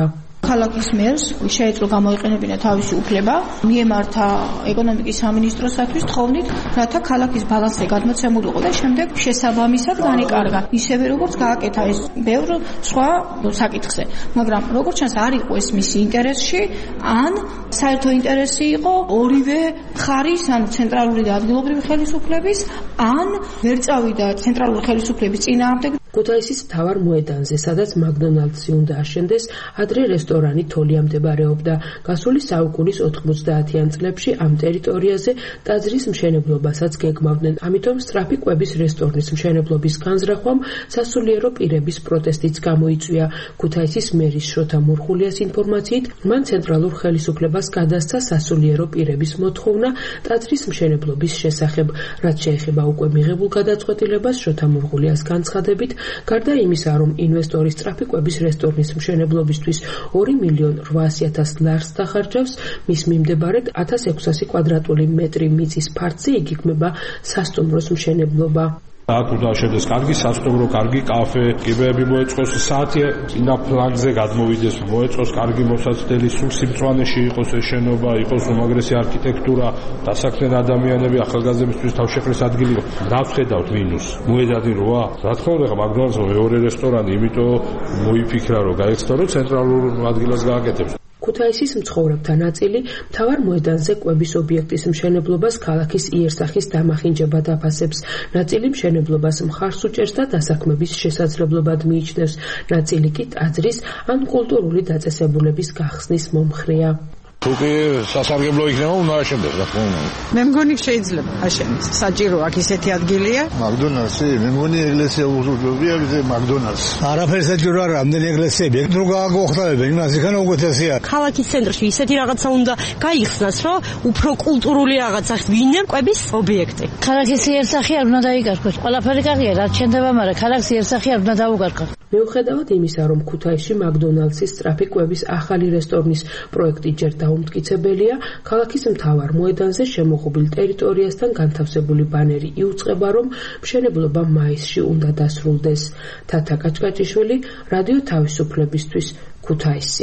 ქალაქის მერს შეეძლო გამოიყენებინა თავისი უფლება, მიემართა ეკონომიკის სამინისტროსათვის თხოვნით, რათა ქალაქის ბალანსზე გადმოცემულიყო და შემდეგ შესაბამისად განიკარგა. ისევე როგორც გააკეთა ეს ბევრ სხვა საკითხზე. მაგრამ როგორც ჩანს არ იყო ეს მისი ინტერესში, ან საერთო ინტერესი იყო ორივე მხარის, ან ცენტრალური და ადგილობრივი ხელისუფლების, ან ვერ წავიდა ცენტრალური ხელისუფლების წინააღმდეგ. ქუთაისის მთავარ მოედანზე, სადაც მაკდონალდსი უნდა აშენდეს, ადრე რესტორანი თოლია მდებარეობდა. გასული საუკუნის ოთხმოცდაათიან წლებში ამ ტერიტორიაზე ტაძრის მშენებლობასაც გეგმავდნენ. ამიტომ სწრაფი კვების რესტორნის მშენებლობის განზრახვამ სასულიერო პირების პროტესტიც გამოიწვია. ქუთაისის მერის შოთა მურხულიას ინფორმაციით, მან ცენტრალურ ხელისუფლებას გადასცა სასულიერო პირების მოთხოვნა ტაძრის მშენებლობის შესახებ, რაც შეეხება უკვე მიღებულ გადაწყვეტილებას. შოთა მურხულიას განცხადებით, გარდა იმისა, რომ ინვესტორის სწრაფი კვების რესტორნის მშენებლობისთვის ორი მილიონ რვაასი ათას ლარს დახარჯავს, მის მიმდებარედ ათას ექვსასი კვადრატული მეტრი მიწის ფართზე იგეგმება სასტუმროს მშენებლობა. აქ უნდა აშენდეს კარგი სასტუმრო, კარგი კაფე, კიბეები მოეწყოს, საათი წინა ფლანგზე გადმოვიდეს, მოეწყოს კარგი მოსაცდელი, სულ სიმწვანეში იყოს ეს შენობა, იყოს უმაგრესი არქიტექტურა, დასაქმდნენ ადამიანები, ახალგაზრდებისთვის თავშეყრის ადგილი. რა ვხედავთ მინუს? მოედანი რვა. რა თქმა უნდა, მაკდონალდსმა მეორე რესტორანი, იმიტომ მოიფიქრა, რომ გაეცნო, რომ ცენტრალურ ადგილას გააკეთებს. ქუთაისის მცხოვრებთა ნაწილი მთავარ მოედანზე კვების ობიექტის მშენებლობას ქალაქის იერსახის დამახინჯებად აფასებს. ნაწილი მშენებლობას მხარს უჭერს და დასაქმების შესაძლებლობად მიიჩნევს. ნაწილი კი ტაძრის ან კულტურული დაწესებულების გახსნის მომხრეა. თუ კი სასარგებლო იქნება, უნდა აშენდეს, რა თქმა უნდა. მე მგონი შეიძლება აშენდეს. საჭირო აქ ისეთი ადგილია. მაკდონალდსი, მე მგონი ეგრესია უზრუნველია ეს მაკდონალდს. არაფერი საჭირო არ ამდენი ეგრესიები. თუ გააგოხტავებენ, იმას იქნება უკეთესია. ქალაქის ცენტრში ისეთი რაღაცა უნდა გაიხსნას, რომ უფრო კულტურული რაღაცა ვინმე კვების ობიექტი. ქალაქის იერსახი არ უნდა დაიკარგოს. ყველაფერი კარგია, რაც შენდება, მაგრამ ქალაქის იერსახი არ უნდა დაუკარგოს. მიუხედავად იმისა, რომ ქუთაისში მაკდონალდსის სწრაფი კვების ახალი რესტორნის პროექტი ჯერ დაუმტკიცებელია, ქალაქის მთავარ მოედანზე შემოღობილ ტერიტორიასთან განთავსებული ბანერი იუწყება, რომ მშენებლობა მაისში უნდა დასრულდეს. თათა კაჭკაჭიშვილი, რადიო თავისუფლებისთვის, ქუთაისი.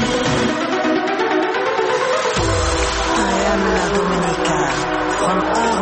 From all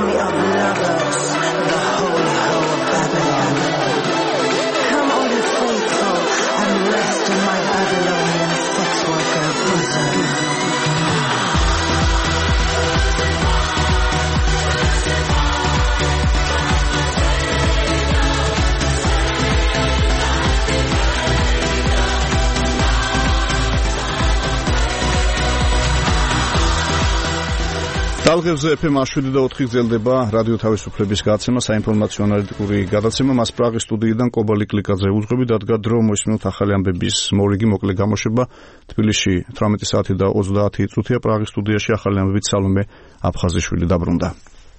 ტალღებზე ეფ ემ შვიდი და ოთხი გრძელდება რადიო თავისუფლების გაცემა, საინფორმაციო ანალიტიკური გადაცემა. მას პრაღის სტუდიიდან კობალი კლიკაძე უძღვები, დადგა დრო მოისმინოთ ახალი ამბების მორიგი მოკლე გამოშვება. თბილისში თვრამეტი საათი და ოცდაათი წუთია. პრაღის სტუდიაში ახალი ამბებით სალომე აფხაზიშვილი დაბრუნდა.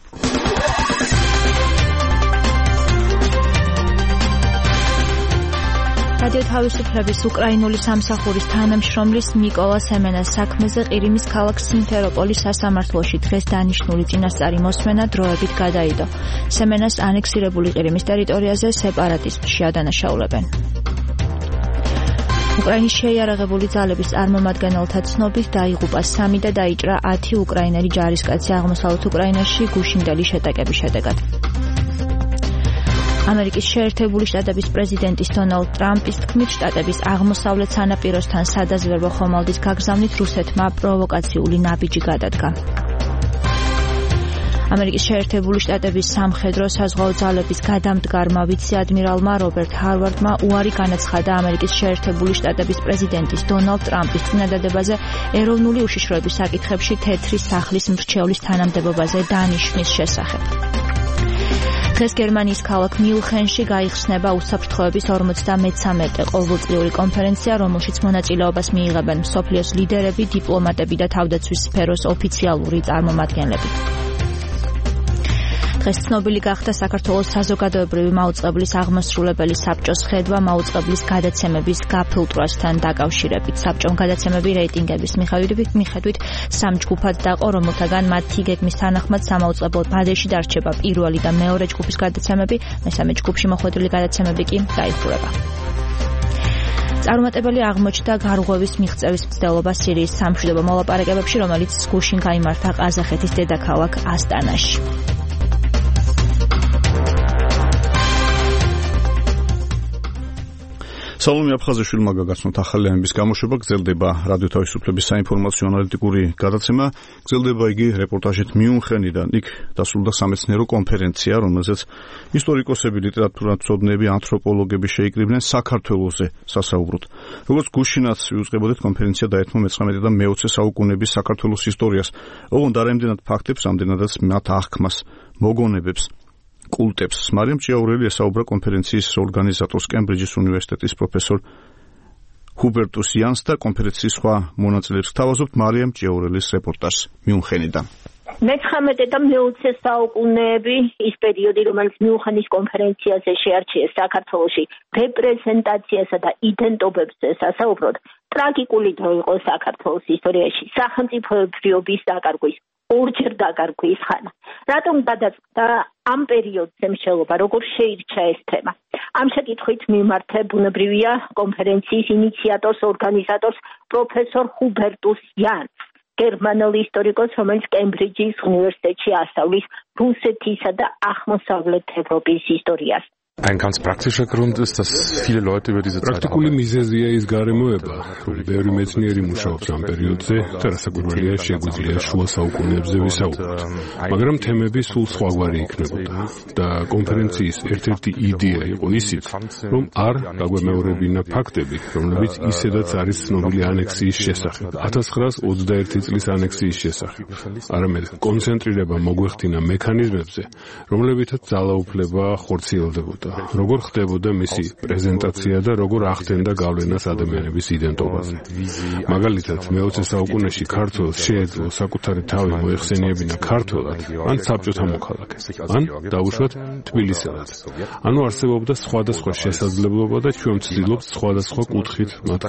რადიო თავისუფლების უკრაინული სამსახურის თანამშრომლის მიკოლა სემენას საქმეზე ყირიმის ქალაქ სიმფეროპოლის სასამართლოში დღეს დანიშნული წინასწარი მოსმენა დროებით გადაიდო. სემენას ანექსირებული ყირიმის ტერიტორიაზე სეპარატიზმში ადანაშაულებენ. უკრაინის შეიარაღებული ძალების წარმომადგენელთა ცნობით დაიღუპა სამი და დაიჭრა ათი უკრაინელი ჯარისკაცი აღმოსავლეთ უკრაინაში გუშინდელი შეტაკების შედეგად. ამერიკის შეერთებული შტატების პრეზიდენტის დონალდ ტრამპის თქმით, შტატების აღმოსავლეთ სანაპიროსთან სადაზვერვო ხომალდის გაგზავნით რუსეთმა პროვოკაციული ნაბიჯი გადადგა. ამერიკის შეერთებული შტატების სამხედრო საზღვაო ძალების გადამდგარმა ვიცე-ადმირალმა რობერტ ჰარვარდმა უარი განაცხადა ამერიკის შეერთებული შტატების პრეზიდენტის დონალდ ტრამპის წინადადებაზე ეროვნული უშიშროების საკითხებში თეთრი სახლის მრჩევლის თანამდებობაზე დანიშვნის შესახებ. დღეს გერმანიის ქალაქ მიუნხენში გაიხსნება უსაფრთხოების ორმოცდამეცამეტე ყოველწლიური კონფერენცია, რომელშიც მონაწილეობას მიიღებენ მსოფლიოს ლიდერები, დიპლომატები და თავდაცვის სფეროს ოფიციალური წარმომადგენლები. დღეს ცნობილი გახდა საქართველოს საზოგადოებრივი მაუწყებლის აღმასრულებელი საბჭოს ხედვა მაუწყებლის გადაცემების გაფილტრვასთან დაკავშირებით. საბჭომ გადაცემები რეიტინგების მიხედვით სამ ჯგუფად დაყო, რომელთაგან მათი გეგმის თანახმად სამაუწყებლო ბადეში დარჩება პირველი და მეორე ჯგუფის გადაცემები, მესამე ჯგუფში მოხვედრილი გადაცემები კი დაიხურება. წარუმატებელი აღმოჩნდა გარღვევის მიღწევის მცდელობა სირიის სამშვიდობო მოლაპარაკებებში, რომელიც გუშინ გაიმართა ყაზახეთის დედაქალაქ ასტანაში. სალომე აფხაზიშვილმა გაგაცნოთ ახალი ამბების გამოშვება. გრძელდება რადიო თავისუფლების საინფორმაციო ანალიტიკური გადაცემა. გრძელდება იგი რეპორტაჟით მიუნხენიდან. იქ დასრულდა სამეცნიერო კონფერენცია, რომელზეც ისტორიკოსები, ლიტერატურათმცოდნეები, ანთროპოლოგები შეიკრიბნენ საქართველოზე სასაუბროდ. როგორც გუშინაც ვიუწყებოდით, კონფერენცია დაეთმო მეცხრამეტე და მეოცე საუკუნეების საქართველოს ისტორიას. ოღონდ არ ემდენად ფაქტებს, ამდენადაც მათ აღქმას, მოგონებებს, კულტებს. მარიამ ჭიაურელი ესაუბრა კონფერენციის ორგანიზატორს, კემბრიჯის უნივერსიტეტის პროფესორ ჰუბერტუს იანს და კონფერენციის სხვა მონაწილეებს გთავაზობთ მარიამ ჭიაურელის რეპორტაჟს მიუნხენიდან. მეცხრამეტე და მეოცე საუკუნეები, ის პერიოდი, რომელიც მიუნხენის კონფერენციაზე შეარჩიეს საქართველოში რეპრეზენტაციასა და იდენტობებზე სასაუბროდ, ტრაგიკული დრო იყო საქართველოს ისტორიაში, სახელმწიფოებრიობის დაკარგვის, ორჯერ დაკარგვის ხანა. რატომ გადაწყდა ამ პერიოდზე მსჯელობა, როგორ შეირჩა ეს თემა? ამ შეკითხვით მიმართე ბუნებრივია კონფერენციის ინიციატორს, ორგანიზატორს პროფესორ ჰუბერტუს იანს, გერმანელ ისტორიკოს, რომელიც კემბრიჯის უნივერსიტეტში ასწავლის რუსეთისა და აღმოსავლეთ ევროპის ისტორიას. Ein ganz praktischer Grund ist, dass viele Leute über diese Zeit პრაქტიკული მიზეზია ის გარემოება, რომ ბევრი მეცნიერი მუშაობს ამ პერიოდზე და რასაკვირველია შეგვიძლია შუა საუკუნეებზე ვისაუბროთ. მაგრამ თემები სულ სხვაგვარი იქნებოდა და კონფერენციის ერთ-ერთი იდეა იყო ისიც, რომ არ გაგვემეორებინა ფაქტები, რომლებიც ისედაც არის ცნობილი ანექსიის შესახებ, ათას ცხრაას ოცდაერთი წლის ანექსიის შესახებ. არამედ კონცენტრირება მოგვეხდინა მექანიზმებზე, რომლებითაც ძალაუფლება ხორციელდებოდა. როგორ ხდებოდა მისი პრეზენტაცია და როგორ ახდენდა გავლენას ადამიანების იდენტობაზე. მაგალითად, მეოცე საუკუნეში ქართველს შეეძლო საკუთარი თავი მოეხსენიებინა ქართველად, ან საბჭოთა მოქალაქედ, ან დაუშვათ თბილისელად. ანუ არსებობდა სხვადასხვა შესაძლებლობა და ჩვენ ვცდილობთ სხვადასხვა კუთხით მათ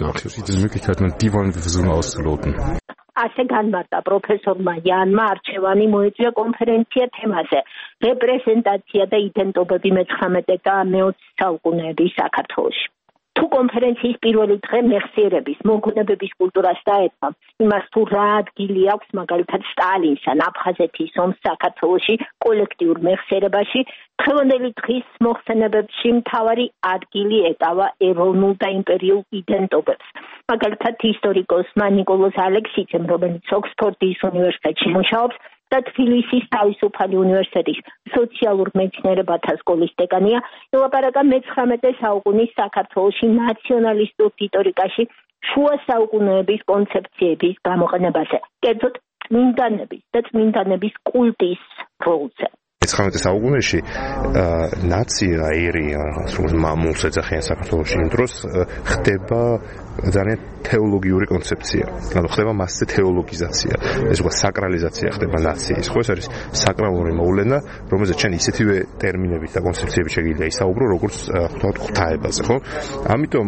განხილვას. ასე განმარტა პროფესორმა იანმა, არჩევანი მოეწია კონფერენცია თემაზე რეპრეზენტაცია და იდენტობები მეცხრამეტე და მეოცე საუკუნეების საქართველოში. თუ კონფერენციის პირველი დღე მეხსიერების, მოგონებების კულტურას დაეთმო, იმას თუ რა ადგილი აქვს მაგალითად სტალინს ან აფხაზეთის ომს საქართველოში კოლექტიურ მეხსიერებაში, დღევანდელი დღის მოხსენებებში მთავარი ადგილი ეტავა ეროვნულ და იმპერიულ იდენტობებს. მაგალითად ისტორიკოსმა ნიკოლოზ ალექსიძემ, რომელიც ოქსფორდის უნივერსიტეტში მუშაობს და თბილისის თავისუფალი უნივერსიტეტის სოციალურ მეცნიერებათა სკოლის დეკანია, ელაპარაკა მეცხრამეტე საუკუნის საქართველოში ნაციონალისტურ რიტორიკაში შუა საუკუნეების კონცეფციების გამოყენებაზე. კერძოდ წმინდანების და წმინდანების კულტის როლზე. მეცხრამეტე საუკუნეში ნაცია ერი როგორც მამულს ეძახიან საქართველოში იმ დროს ხდება ძალიან თეოლოგიური კონცეფცია. ანუ ხდება მასზე თეოლოგიზაცია. ეს უკვე საკრალიზაცია ხდება ნაციის. ხო ეს არის საკრალური მოვლენა, რომელზეც ჩვენ ისეთივე ტერმინებით და კონცეფციებით შეგიძლია ისაუბრო, როგორც ვთქვათ ღვთაებაზე, ხო? ამიტომ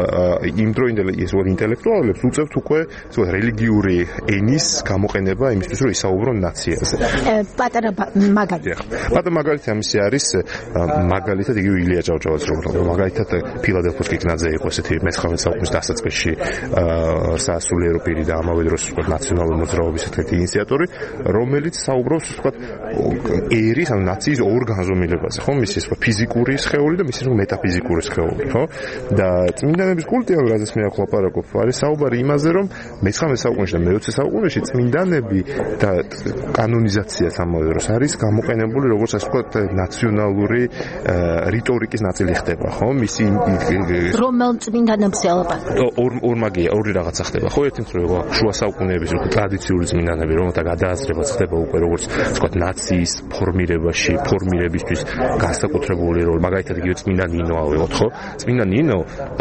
იმ დროინდელ ეს ვარ ინტელექტუალებს უწევთ უკვე ეს რელიგიური ენის გამოყენება იმისთვის, რომ ისაუბრო ნაციაზე. პატარა მაგალითი. პატარა მაგალითი ამისი არის მაგალითად იგივე ილია ჭავჭავაძე რომ მაგალითად ფილადელფოს კიკნაძე იყო ესეთი მეცხრამეტე საუკუნის დასაწყისში სასულიერო პირი და ამავე დროს ვთქვათ ნაციონალური მოძრაობის ერთ-ერთი ინიციატორი, რომელიც საუბრობს ვთქვათ ერის ან ნაციის ორ განზომილებაზე, ხო? მისი ვთქვათ ფიზიკური სხეული და მისი მეტაფიზიკური სხეული, ხო? და წმინდანების კულტი, რაზეც მე აქ ვლაპარაკობ, არის საუბარი იმაზე, რომ მეცხრამეტე საუკუნეში და მეოცე საუკუნეში წმინდანები და კანონიზაციაც ამავე დროს არის გამოყენებული როგორც ასე ვთქვათ ნაციონალური რიტორიკის ნაწილი ხდება, ხო? მისი რომელ წმინდანებზე ალბათ ორ ორ მაგია, ორი რაღაცა ხდება, ხო? ერთი მხრივ შუა საუკუნეების ტრადიციული წმინდანები, რომელთა გადააზრებაც ხდება უკვე როგორც ვთქვათ ნაციის ფორმირებაში, ფორმირებისთვის განსაკუთრებული როლი, მაგალითად იგივე წმინდა ნინო ავიღოთ, ხო? წმინდა ნინო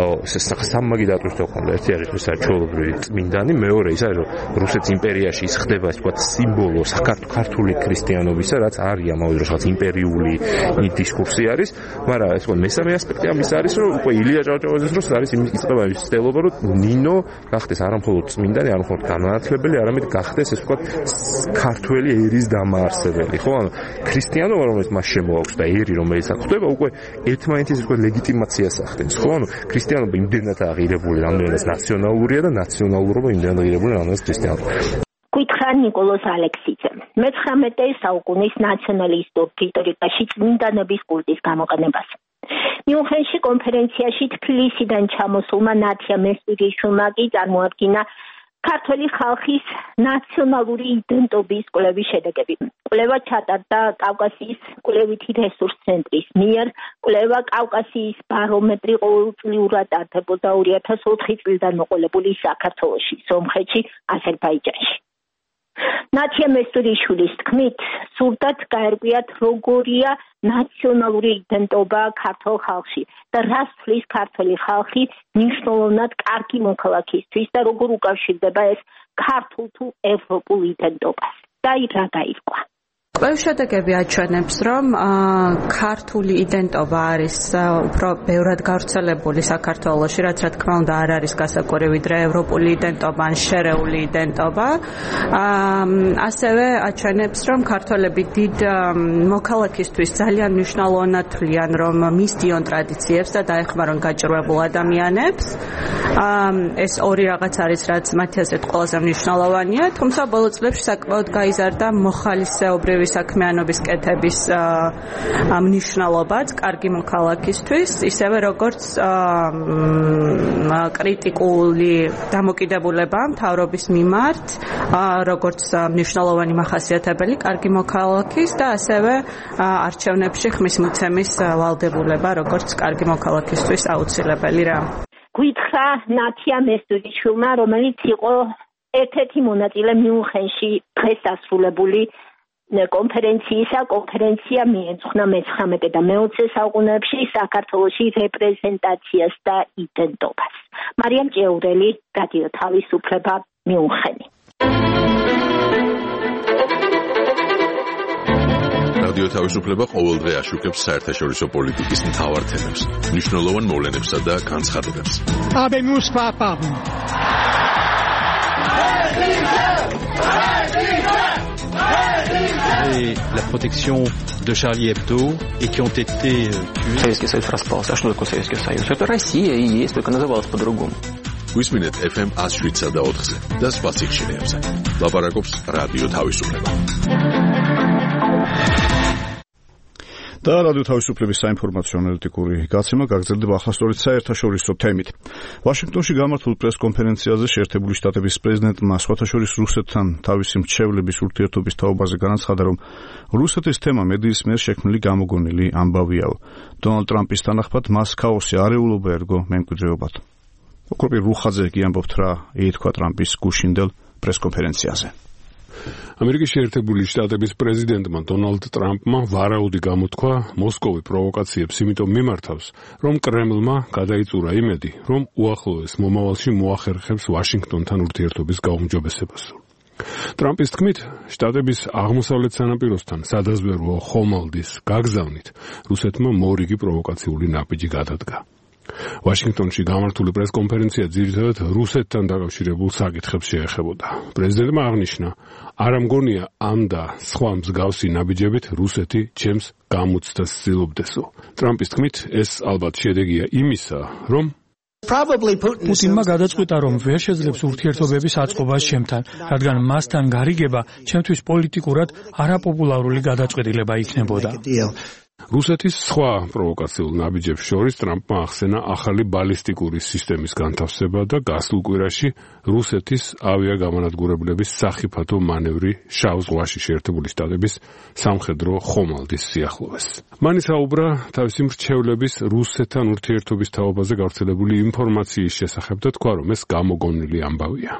სამმაგი დატვირთვა ჰქონდა. ერთი არის ეს ჩვეულებრივი წმინდანი, მეორე ის არის რომ რუსეთის იმპერიაში ის ხდება ასე ვთქვათ სიმბოლო საქართველოს ქრისტიანობისა, რაც არის ამავე დროს რაღაც იმპერიული დისკურსი არის, მაგრამ ეს ვთქვათ მესამე ასპექტი ამის არის რომ უკვე ილია ჭავჭავაძის დროს არის იმის იწყება ის ცდელობა რომ ნინო გახდეს არა მხოლოდ წმინდანი, არა მხოლოდ განმანათლებელი, არამედ გახდეს ეს ვთქვათ ქართველი ერის დამაარსებელი, ხო? ანუ ქრისტიანობა რომელიც მას შემოაქვს და ერი რომელიც აქ ხდება უკვე ერთმანეთის ვთქვათ ლეგიტიმაციას ახდენს, ხო? ანუ ქრისტიანობა იმდენად აღირებული, რამდენადაც ნაციონალურია და ნაციონალურობა იმდენად აღირებული, რამდენადაც ქრისტიანობა. გითხრა ნიკოლოზ ალექსიძემ. მეცხრამეტე საუკუნის ნაციონალისტურ რიტორიკაში წმინდანების კულტის გამოყენებას. მიუნხენში კონფერენციაში თბილისიდან ჩამოსულმა ნათია მესტიგიშვილმა კი წარმოადგინა ქართული ხალხის ნაციონალური იდენტობის კვლევის შედეგები. კვლევა ჩატარდა კავკასიის კვლევითი რესურს ცენტრის მიერ. კვლევა კავკასიის ბარომეტრი ყოველწლიურად ტარდებოდა ორი ათას ოთხი წლიდან მოყოლებული საქართველოში, სომხეთში, აზერბაიჯანში. ნათია მესტურიშვილის თქმით, სურდათ გაერკვიათ როგორია ნაციონალური იდენტობა ქართულ ხალხში და რას თვლის ქართული ხალხი მნიშვნელოვნად კარგი მოქალაქისთვის და როგორ უკავშირდება ეს ქართულ თუ ევროპულ იდენტობას. და რა გაირკვა. კვლევის შედეგები აჩვენებს, რომ ქართული იდენტობა არის უფრო ბევრად გავრცელებული საქართველოში, რაც რა თქმა უნდა არ არის გასაკვირი ვიდრე ევროპული იდენტობა ან შერეული იდენტობა. ასევე აჩვენებს, რომ ქართველები დიდ მოქალაქისთვის ძალიან მნიშვნელოვნად თვლიან, რომ მისდიონ ტრადიციებს და დაეხმარონ გაჭირვებულ ადამიანებს. ეს ორი რაღაც არის, რაც მათი აზრით ყველაზე მნიშვნელოვანია, თუმცა ბოლო წლებში საკმაოდ გაიზარდა მოხალისეობრივი საქმიანობის კეთების მნიშვნელობაც კარგი მოქალაქისთვის, ისევე როგორც კრიტიკული დამოკიდებულება მთავრობის მიმართ, როგორც მნიშვნელოვანი მახასიათებელი კარგი მოქალაქის და ასევე არჩევნებში ხმის მიცემის ვალდებულება, როგორც კარგი მოქალაქისთვის აუცილებელი რა. გითხრა ნათია მესტურიშვილმა, რომელიც იყო ერთ-ერთი მონაწილე მიუნხენში დღეს დასრულებული კონფერენციისა. კონფერენცია მიეძღვნა მეცხრამეტე და მეოცე საუკუნეებში საქართველოში რეპრეზენტაციას და იდენტობას. მარიამ ჭეურელი, რადიო თავისუფლება, მიუნხენი. რადიო თავისუფლება ყოველდღე აშუქებს საერთაშორისო პოლიტიკის მთავარ თემებს, მნიშვნელოვან მოვლენებსა და განცხადებებს. Habemus papam. Et la protection de Charlie Hebdo et qui ont été tués. Советский Союз распался. А что такое Советский Союз? Это Россия и есть, только называлась по-другому. Висминет эф эм one oh seven და ოთხზე და სხვა სიხშირეებზე. ლაპარაკობს რადიო თავისუფლება. და რადიო თავისუფლების საინფორმაციო ანალიტიკური გაცემა გაგრძელდება ახალსტორის საერთაშორისო თემით. ვაშინგტონში გამართულ პრეს-კონფერენციაზე შეერთებული შტატების პრეზიდენტმა სხვათა შორის რუსეთთან თავისი მრჩევლების ურთიერთობის თაობაზე განაცხადა, რომ რუსეთის თემა მედიის მიერ შექმნილი გამოგონილი ამბავიაო. დონალდ ტრამპის თანახმად მას ქაოსი არეულობა ერგო მემკვიდრეობად. ოქროპი რუხაძე კი ამბობთ რა ითქვა ტრამპის გუშინდელ პრეს-კონფერენციაზე. ამერიკის შეერთებული შტატების პრეზიდენტმა დონალდ ტრამპმა ვარაუდი გამოთქვა მოსკოვი პროვოკაციებს იმიტომ მიმართავს, რომ კრემლმა გადაიწურა იმედი, რომ უახლოეს მომავალში მოახერხებს ვაშინგტონთან ურთიერთობის გაუმჯობესებას. ტრამპის თქმით, შტატების აღმოსავლეთ სანაპიროსთან სადაზვერვო ხომალდის გაგზავნით რუსეთმა მორიგი პროვოკაციული ნაბიჯი გადადგა. ვაშინგტონში გამართული პრესკონფერენცია ძირითადად რუსეთთან დაკავშირებულ საკითხებს შეეხებოდა. პრეზიდენტმა აღნიშნა, არ ამგონია ამ და სხვა მსგავსი ნაბიჯებით რუსეთი ჩემს გამოცდას ცდილობდესო. ტრამპის თქმით, ეს ალბათ შედეგია იმისა, რომ პუტინმა გადაწყვიტა, რომ ვერ შეძლებს ურთიერთობების აწყობას ჩემთან, რადგან მასთან გარიგება ჩემთვის პოლიტიკურად არაპოპულარული გადაწყვეტილება იქნებოდა. რუსეთის სხვა პროვოკაციულ ნაბიჯებს შორის ტრამპმა ახსენა ახალი ბალისტიკური სისტემის განთავსება და გასულ კვირაში რუსეთის ავიაგამანადგურებლების სახიფათო მანევრი შავ ზღვაში შეერთებული შტატების სამხედრო ხომალდის სიახლოვეს. მან ისაუბრა თავისი მრჩევლების რუსეთთან ურთიერთობის თაობაზე გავრცელებული ინფორმაციის შესახებ და თქვა, რომ ეს გამოგონილი ამბავია.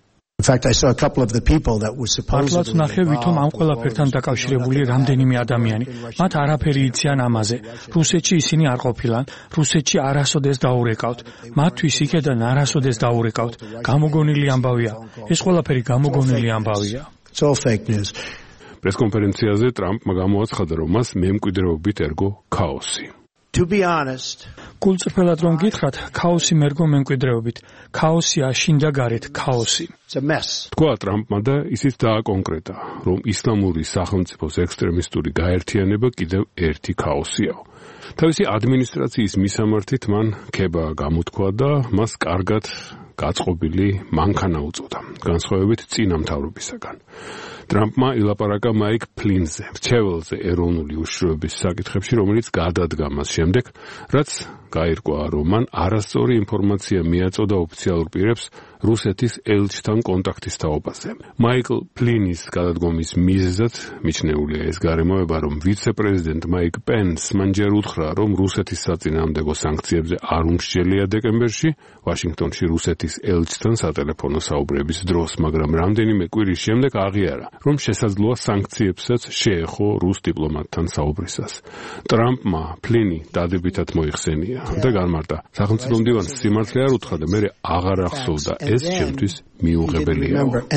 მართლაც ნახე, ვითომ ამ ყველაფერთან დაკავშირებული რამდენიმე ადამიანი. მათ არაფერი იციან ამაზე. რუსეთში ისინი არ ყოფილან, რუსეთში არასოდეს დაურეკავთ. მათთვის იქედან არასოდეს დაურეკავთ. გამოგონილი ამბავია. ეს ყველაფერი გამოგონილი ამბავია. პრესკონფერენციაზე ტრამპმა გამოაცხადა, რომ მას მემკვიდრეობით ერგო ქაოსი. To be honest, გულწრფელად რომ გითხრათ, ქაოსი მერგო მემკვიდრეობით, ქაოსია შინ და გარეთ ქაოსი. თქვა ტრამპმა და ისიც დააკონკრეტა, რომ ისლამური სახელმწიფოს ექსტრემისტული გაერთიანება კიდევ ერთი ქაოსია. თავისი ადმინისტრაციის მისამართით მან ქება გამოთქვა და მას კარგად გაწყობილი მანქანა უწოდა, განსხვავებით წინა მთავრობისაგან. ტრამპმა ილაპარაკა მაიკ ფლინზე, მრჩეველზე ეროვნული უშუალობის საკითხებში, რომელიც გადადგა მას შემდეგ, რაც გაირკვა, რომ მან არასწორი ინფორმაცია მიაწოდა ოფიციალურ პირებს რუსეთის ელჩთან კონტაქტის თაობაზე. მაიკლ ფლინის გადადგომის მიზეზად მიჩნეულია ეს გარემოება, რომ ვიცე-პრეზიდენტ მაიკ პენს მან ჯერ უთხრა, რომ რუსეთის საწინააღმდეგო სანქციებზე არ უმსჯელია დეკემბერში, ვაშინგტონში რუსეთის ელჩთან სატელეფონო საუბრების დროს, მაგრამ რამდენიმე კვირის შემდეგ აღიარა, რომ შესაძლოა სანქციებსაც შეეხო რუს დიპლომატთან საუბრისას. ტრამპმა ფლინი დადებითად მოიხსენია და განმარტა, სახელმწიფო მდივანს სიმართლე არ უთხრა და მერე აღარ ახსოვდა ეს ჩემთვის მიუღებელია.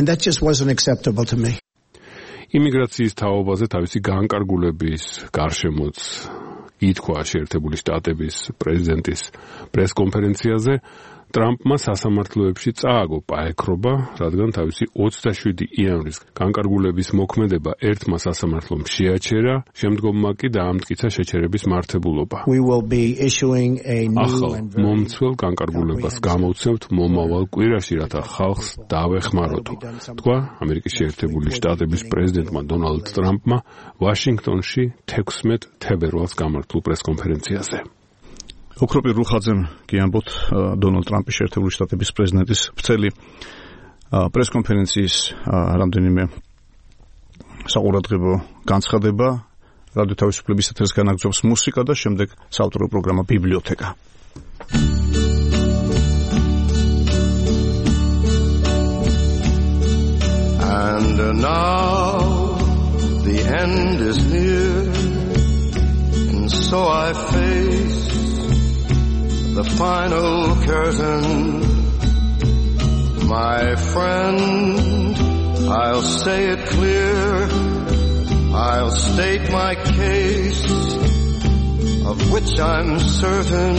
იმიგრაციის თაობაზე თავისი განკარგულების გარშემოც ითქვა შეერთებული შტატების პრეზიდენტის პრესკონფერენციაზე, ტრამპმა სასამართლოებში წააგო პაექრობა, რადგან თავისი ოცდაშვიდი იანვრის განკარგულების მოქმედება ერთმა სასამართლომ შეაჩერა, შემდგომმა კი დაამტკიცა შეჩერების მართებულობა. ახალ მომცველ განკარგულებას გამოვცემთ მომავალ კვირაში, რათა ხალხს დავეხმაროთ, თქვა ამერიკის შეერთებული შტატების პრეზიდენტმა დონალდ ტრამპმა ვაშინგტონში თექვსმეტ თებერვალს გამართულ პრესკონფერენციაზე. ოქროპირ რუხაძემ კი ამბობთ დონალდ ტრამპის შეერთებული შტატების პრეზიდენტის ვრცელი პრესკონფერენციის რამდენიმე საყურადღებო განცხადება, რადიო თავისუფლების ეთერს განაგრძობს მუსიკა და შემდეგ საავტორო პროგრამა ბიბლიოთეკა. And now the end is near, and so I face the final curtain. My friend, I'll say it clear, I'll state my case, of which I'm certain.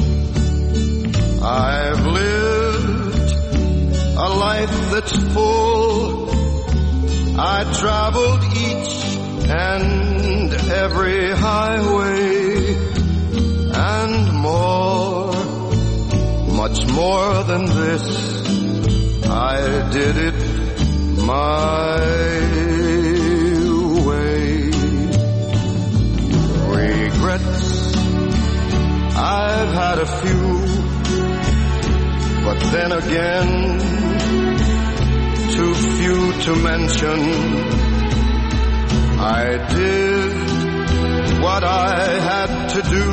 I've lived a life that's full, I traveled each and every highway, and more, much more than this, I did it my way. Regrets, I've had a few, but then again, too few to mention. I did what I had to do,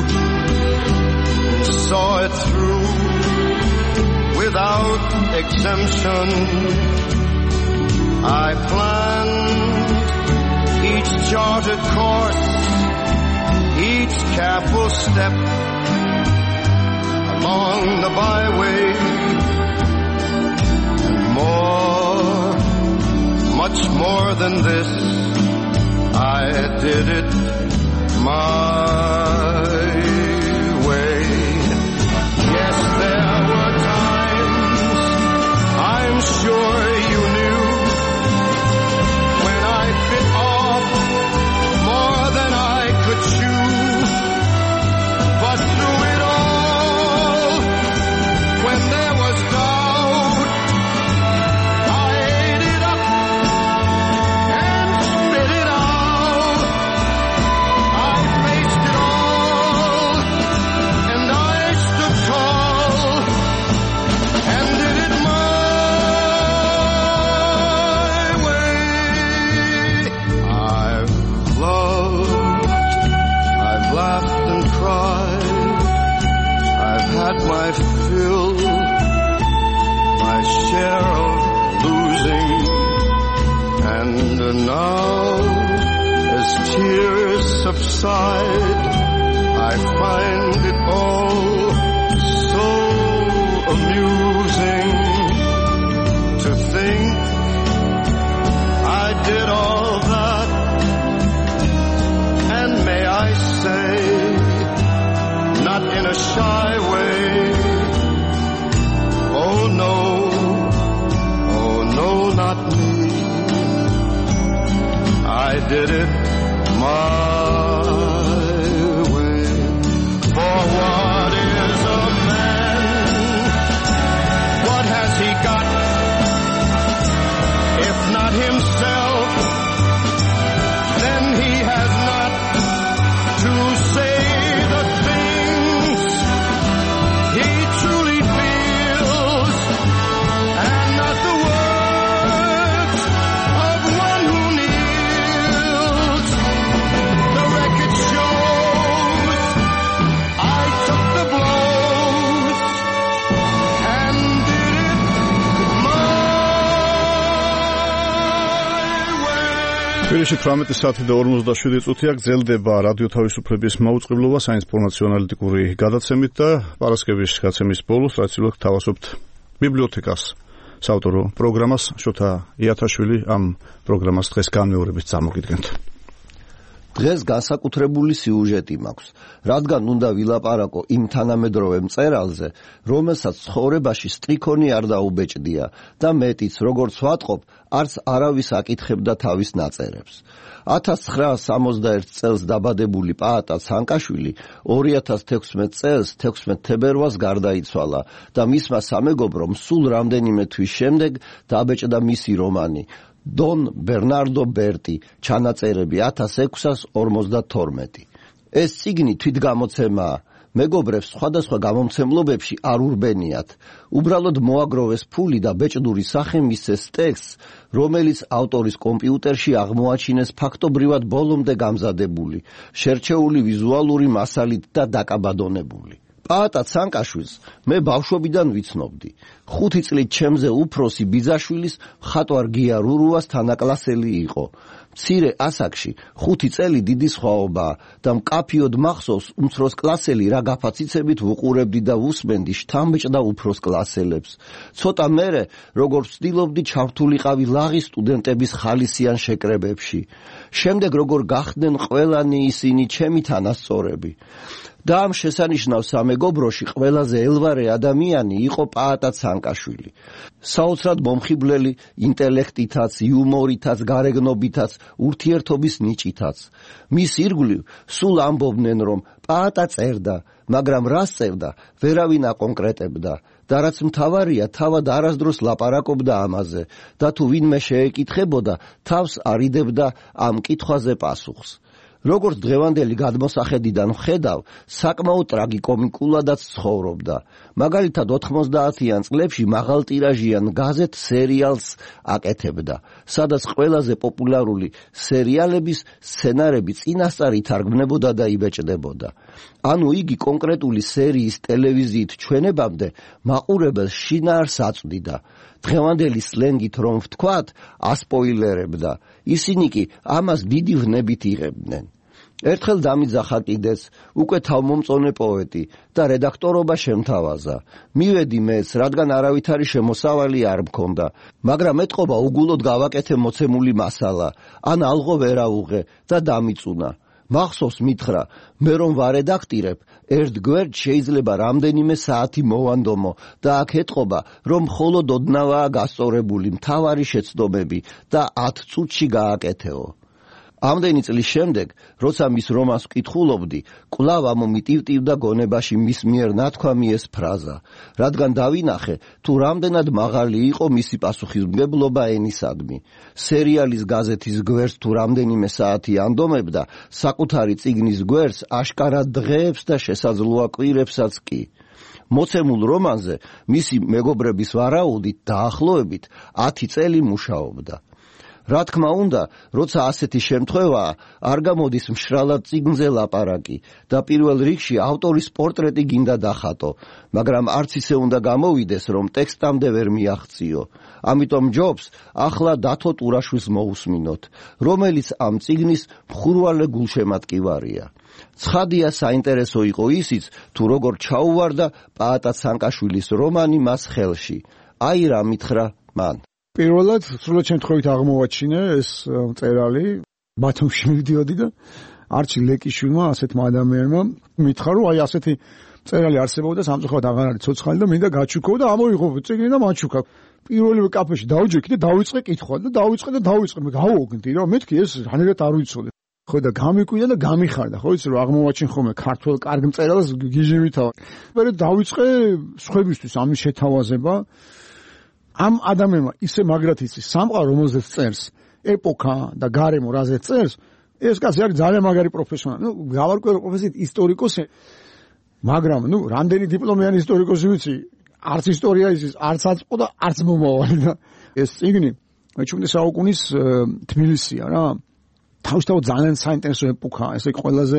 saw it through without exemption. I planned each charted course, each careful step along the byway, and more, much more than this, I did it my way. Yes, there were times, I'm sure you knew, when I bit off more than I could chew. But through it all, when there was doubt, I ate it up and spit it out. I faced it all, and I stood tall, and did it my way. I've loved, I've laughed and cried, I've had my fill, my share of losing, and now, as tears subside, I find it all so amusing to think I did all that, and may I say, not in a shy way, oh no, oh no, not me, I did it my way. For what is a man? What has he got, if not himself? Then he has not to say the things he truly feels, and not the words of one who kneels. The record shows I took the blows and did it my way. თბილისში თვრამეტი საათი და ორმოცდაშვიდი წუთია გრძელდება რადიო თავისუფლების მაუწყებლობა საინფორმაციო ანალიტიკური გადაცემით და პარასკევის გაცემის ბოლოს რაციულად გთავაზობთ ბიბლიოთეკას საავტორო პროგრამას. შოთა იათაშვილი ამ პროგრამას დღეს განმეორებით წამოგიდგენთ. დღეს განსაკუთრებული სიუჟეტი მაქვს, რადგან უნდა ვილაპარაკო იმ თანამედროვე მწერალზე, რომელსაც ცხოვრებაში სტრიქონი არ დაუბეჭდია და მეტიც, როგორც ვატყობ, არც არავის აკითხებდა თავის ნაწერებს. ათას ცხრაას სამოცდაერთ წელს დაბადებული პაატა ცანკაშვილი ორი ათას თექვსმეტ წელს თექვსმეტ თებერვალს გარდაიცვალა და მისმა სამეგობრომ სულ რამდენიმე თვის შემდეგ დაბეჭდა მისი რომანი დონ ბერნარდო ბერტი, ჩანაწერები ათას ექვსას ორმოცდათორმეტი. ეს წიგნი თვითგამოცემაა. მეგობრებს სხვადასხვა გამომცემლობებში არ ურბენიათ. უბრალოდ მოაგროვეს ფული და ბეჭდური სახე მისცეს ტექსტს, რომელიც ავტორის კომპიუტერში აღმოაჩინეს ფაქტობრივად ბოლომდე გამზადებული, შერჩეული ვიზუალური მასალით და დაკაბადონებული. პაატა ცანკაშვილს მე ბავშვობიდან ვიცნობდი. ხუთი წლით ჩემზე უფროსი ბიძაშვილის მხატვარ გია რურუას თანაკლასელი იყო. მცირე ასაკში ხუთი წელი დიდი სხვაობაა და მკაფიოდ მახსოვს უმცროს კლასელი რა გაფაციცებით ვუყურებდი და ვუსმენდი შთამბეჭდა უფროს კლასელებს. ცოტა მერე როგორც ვცდილობდი ჩართულიყავი ლაღი სტუდენტების ხალისიან შეკრებებში. შემდეგ როგორ გახდნენ ყველანი ისინი ჩემი თანასწორები. და ამ შესანიშნავ სამეგობროში ყველაზე ელვარე ადამიანი იყო პაატა ცანკაშვილი. საოცრად მომხიბვლელი ინტელექტითაც, იუმორითაც, გარეგნობითაც, ურთიერთობის ნიჭითაც. მის ირგვლივ სულ ამბობდნენ, რომ პაატა წერდა, მაგრამ რას წერდა, ვერავინ აკონკრეტებდა. და რაც მთავარია, თავად არასდროს ლაპარაკობდა ამაზე და თუ ვინმე შეეკითხებოდა, თავს არიდებდა ამ კითხვაზე პასუხს. როგორც დღევანდელი გადმოსახედიდან ვხედავ, საკმაოდ ტრაგიკომიკულადაც ცხოვრობდა. მაგალითად ოთხმოცდაათიან წლებში მაღალტირაჟიან გაზეთ სერიალს აკეთებდა, სადაც ყველაზე პოპულარული სერიალების სცენარები წინასწარ ითარგმნებოდა და იბეჭდებოდა. ანუ იგი კონკრეტული სერიის ტელევიზიით ჩვენებამდე მაყურებელს შინაარს აწვდიდა დღევანდელი სლენგით რომ ვთქვათ, ასპოილერებდა. ისინი კი ამას დიდი ვნებით იღებდნენ. ერთხელ დამიძახა კიდეც, უკვე თავმომწონე პოეტი და რედაქტორობა შემთავაზა. მივედი მეც, რადგან არავითარი შემოსავალი არ მქონდა, მაგრამ ეთყობა უგულოდ გავაკეთე მოცემული მასალა, ან ალღო ვერაუღე და დამიწუნა. მახსოვს მითხრა, მე რომ ვარედაქტირებ, ერთ გვერდ შეიძლება რამდენიმე საათი მოვანდომო და აქ ეთყობა, რომ მხოლოდ ოდნავაა გასწორებული მთავარი შეცდომები და ათ წუთში გააკეთეო. ამდენი წლის შემდეგ, როცა მის რომანს ვკითხულობდი, კვლავ ამომიტივტივდა გონებაში მის მიერ ნათქვამი ეს ფრაზა, რადგან დავინახე, თუ რამდენად მაღალი იყო მისი პასუხისმგებლობა ენისადმი. სერიალის გაზეთის გვერდს თუ რამდენიმე საათი ანდომებდა, საკუთარი წიგნის გვერდს აშკარად დღეებს და შესაძლოა კვირებსაც კი. მოცემულ რომანზე მისი მეგობრების ვარაუდით დაახლოებით ათი წელი მუშაობდა. რა თქმა უნდა, როცა ასეთი შემთხვევაა, არ გამოდის მშრალად წიგნზე ლაპარაკი და პირველ რიგში ავტორის პორტრეტი გინდა დახატო, მაგრამ არც ისე უნდა გამოვიდეს, რომ ტექსტამდე ვერ მიაღწიო. ამიტომ ჯობს ახლა დათო ტურაშვილს მოусმინოთ, რომელიც ამ წიგნის მხურვალე გულშემატკივარია. ცხადია, საინტერესო იყო ისიც, თუ როგორ ჩაუვარდა პაატა ცანკაშვილის რომანი მას ხელში. აი რა მითხრა მან. პირველად სრულად შემთხვევით აღმოვაჩინე ეს წერალი ბათუმში მივდიოდი და არჩი ლეკიშვილმა ასეთმა ადამიანმა მითხრა რომ აი ასეთი წერალი არსებობდა სამწუხაროდ აღარ არის ცოცხალი და მინდა გაჩუქო და ამოიღო წიგნი და მაჩუქა. პირველივე კაფეში დავიჯექი და დავიწყე კითხვა და დავიწყე და დავიწყე მე გავაოგნდი რა მეთქი ეს რანერად არ ვიცოდი. ხო და გამიკვირდა და გამიხარდა ხო იცი რომ აღმოვაჩინ ხოლმე ქართულ კარგ მწერალს გიჟევითავ. მე დავიწყე სხვებისთვის ამის შეთავაზება. ამ ადამიანმა ისე მაგრად იცის სამყარო რომელზეც წერს, ეპოქა და გარემო რაზეც წერს, ეს კაცი არის ძალიან მაგარი პროფესიონალი. ნუ გავარკვევ პროფესიით ისტორიკოსი, მაგრამ ნუ რამდენი დიპლომიანი ისტორიკოსი ვიცი, არც ისტორია იცის, არც აწმყო და არც მომავალი და ეს წიგნი მეჩვიდმეტე საუკუნის თბილისია რა. თავისთავად ძალიან საინტერესო ეპოქა, ესე ყველაზე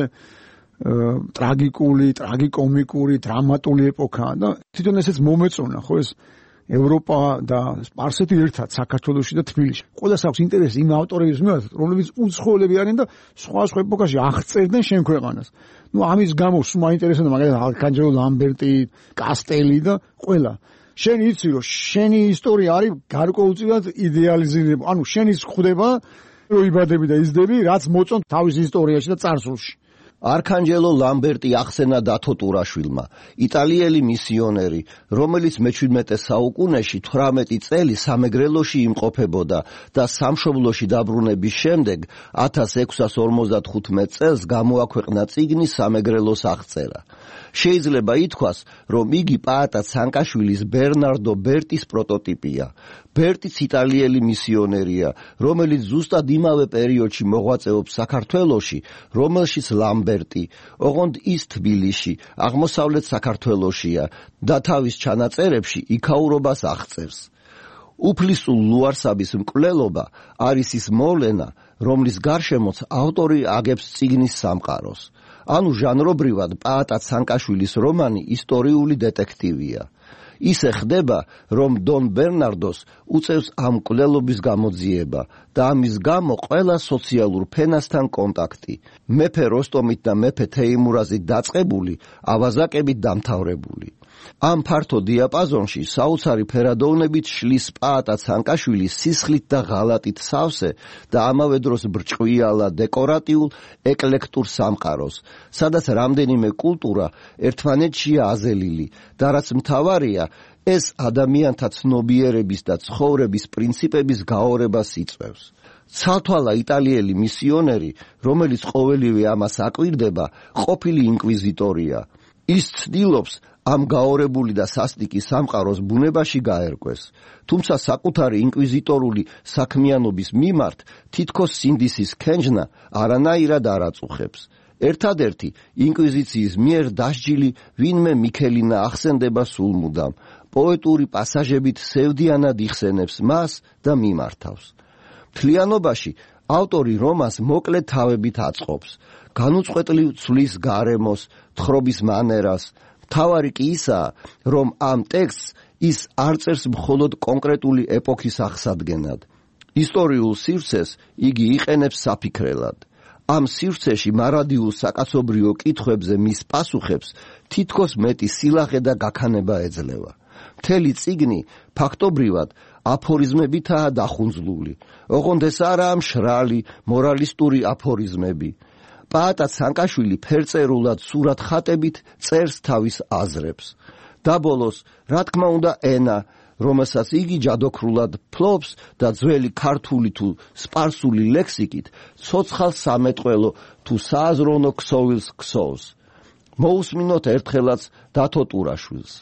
ტრაგიკული, ტრაგიკომიკური, დრამატული ეპოქა და თვითონ ესეც მომეწონა ხო ეს ევროპა და სპარსეთი ერთად საქართველოში და თბილისში. ყველას აქვს ინტერესი იმ ავტორების მიმართ, რომლებიც უცხოელები არიან და სხვა სხვა ეპოქაში აღწერდნენ შენ ქვეყანას. ნუ ამის გამო სულ მაინტერესებდა მაგალითად არქანჯელო ლამბერტი, კასტელი და ყველა. შენ იცი რომ შენი ისტორია არის გარკვეულწილად იდეალიზირებული. ანუ შენ ის ხვდება, რომ იბადები და იზრდები, რაც მოწონთ თავის ისტორიაში და წარსულში. არქანჯელო ლამბერტი ახსენა დათო ტურაშვილმა, იტალიელი მისიონერი, რომელიც მეჩვიდმეტე საუკუნეში თვრამეტი წელი სამეგრელოში იმყოფებოდა და სამშობლოში დაბრუნების შემდეგ ათას ექვსას ორმოცდახუთმეტ წელს გამოაქვეყნა წიგნი სამეგრელოს აღწერა. შეიძლება ითქვას, რომ იგი პაატა ცანკაშვილის ბერნარდო ბერტის პროტოტიპია. ბერტიც იტალიელი მისიონერია, რომელიც ზუსტად იმავე პერიოდში მოღვაწეობს საქართველოში, რომელშიც ლამბერტი, ოღონდ ის თბილისში, აღმოსავლეთ საქართველოშია და თავის ჩანაწერებში იქაურობას აღწერს. უფლისწულ ლუარსაბის მკვლელობა არის ის მოვლენა, რომლის გარშემოც ავტორი აგებს წიგნის სამყაროს. ანუ ჟანრობრივად პაატა ცანკაშვილის რომანი ისტორიული დეტექტივია. ისე ხდება, რომ დონ ბერნარდოს უწევს ამ მკვლელობის გამოძიება და ამის გამო ყველა სოციალურ ფენასთან კონტაქტი. მეფე როსტომით და მეფე თეიმურაზით დაწყებული, ავაზაკებით დამთავრებული. ამ ფართო დიაპაზონში საოცარი ფერადოვნებით შლის პაატა ცანკაშვილი სისხლით და ღალატით სავსე და ამავე დროს ბრჭყვიალა დეკორატიულ ეკლექტურ სამყაროს, სადაც რამდენიმე კულტურა ერთმანეთშია აზელილი და რაც მთავარია, ეს ადამიანთა ცნობიერების და ცხოვრების პრინციპების გაორებას იწვევს. ცალთვალა იტალიელი მისიონერი, რომელიც ყოველივე ამას აკვირდება, ყოფილი ინკვიზიტორია. ის ცდილობს ამ გაორებული და სასტიკი სამყაროს ბუნებაში გაერკვეს, თუმცა საკუთარი ინკვიზიტორული საქმიანობის მიმართ თითქოს სინდისის ქენჯნა არანაირად არ აწუხებს. ერთადერთი ინკვიზიციის მიერ დასჯილი ვინმე მიქელინა ახსენდება სულმუდამ, პოეტური პასაჟებით სევდიანად იხსენებს მას და მიმართავს. მთლიანობაში ავტორი რომანს მოკლე თავებით აწყობს, განუწყვეტლივ ცვლის გარემოს, თხრობის მანერას. თავარი კი ისაა, რომ ამ ტექსტს ის არ წერს მხოლოდ კონკრეტული ეპოქის აღსადგენად. ისტორიულ სივრცეს იგი იყენებს საფიქრელად. ამ სივრცეში მარადიულ საკაცობრიო კითხვებზე მის პასუხებს თითქოს მეტი სილაღე და გაქანება ეძლევა. მთელი წიგნი ფაქტობრივად აფორიზმებითაა დახუნძლული. ოღონდ ეს არაა მშრალი მორალისტური აფორიზმები. პაატა ცანკაშვილი ფერწერულად სურათ ხატებით წერს თავის აზრებს. და ბოლოს, რა თქმა უნდა, ენა, რომელსაც იგი ჯადოქრულად ფლობს და ძველი ქართული თუ სპარსული ლექსიკით ცოცხალ სამეტყველო თუ სააზროვნო ქსოვილს ქსოვს. მოусმინოთ ერთხელაც დათო ტურაშვილს.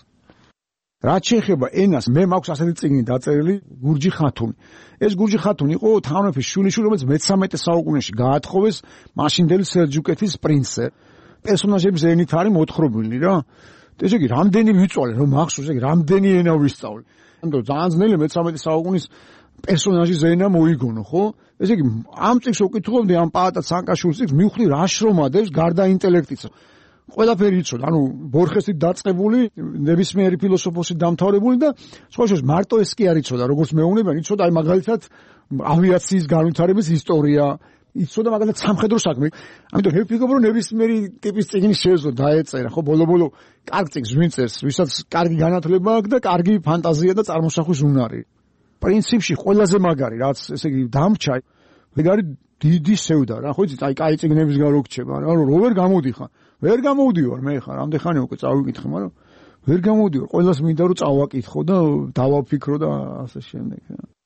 რაც შეეხება ენას, მე მაქვს ასეთი წიგნი დაწერილი გურჯი ხათუნი. ეს გურჯი ხათუნი იყო თანმეფის შვილიშვილი, რომელიც მეცამეტე საუკუნეში გაათხოვეს მაშინდელი სელჯუკეთის პრინცზე. პერსონაჟების ენით არის მოთხრობილი რა. ესე იგი, რამდენი ვიწვალე, რომ მახსოვს, ესე იგი, რამდენი ენა ვისწავლე. ანუ ძალიან ძნელი მეცამეტე საუკუნის პერსონაჟის ენა მოიგონო, ხო? ესე იგი, ამ წიგნს ვკითხულობდი, ამ პაატა ცანკაშვილის წიგნს, მივხვდი რა შრომადებს გარდა ინტელექტისა. ყველაფერი იცოდა, ანუ ბორხესით დაწყებული, ნებისმიერი ფილოსოფოსით დამთავრებული და სხვა შორის მარტო ეს კი არ იცოდა, როგორც მეუბნებიან, იცოდა აი მაგალითად ავიაციის განვითარების ისტორია, იცოდა მაგალითად სამხედრო საქმე. ამიტომ მე ვფიქრობ, რომ ნებისმიერი ტიპის წიგნი შეეძლო დაეწერა, ხო, ბოლო-ბოლო კარგ წიგნს ვინ წერს, ვისაც კარგი განათლება აქვს და კარგი ფანტაზია და წარმოსახვის უნარი. პრინციპში ყველაზე მაგარი, რაც ესე იგი დამრჩა, ეგ არის დიდი სევდა რა, ხო იცით, აი კაი წიგნების გარო გრჩება, რა რო ვერ გამოდიხარ. ვერ გამოვდივარ მე ხარ, ამდენ უკვე წავიკითხე, მაგრამ ვერ გამოვდივარ. ყველას მინდა რომ წავაკითხო და დავაფიქრო და ასე შემდეგ.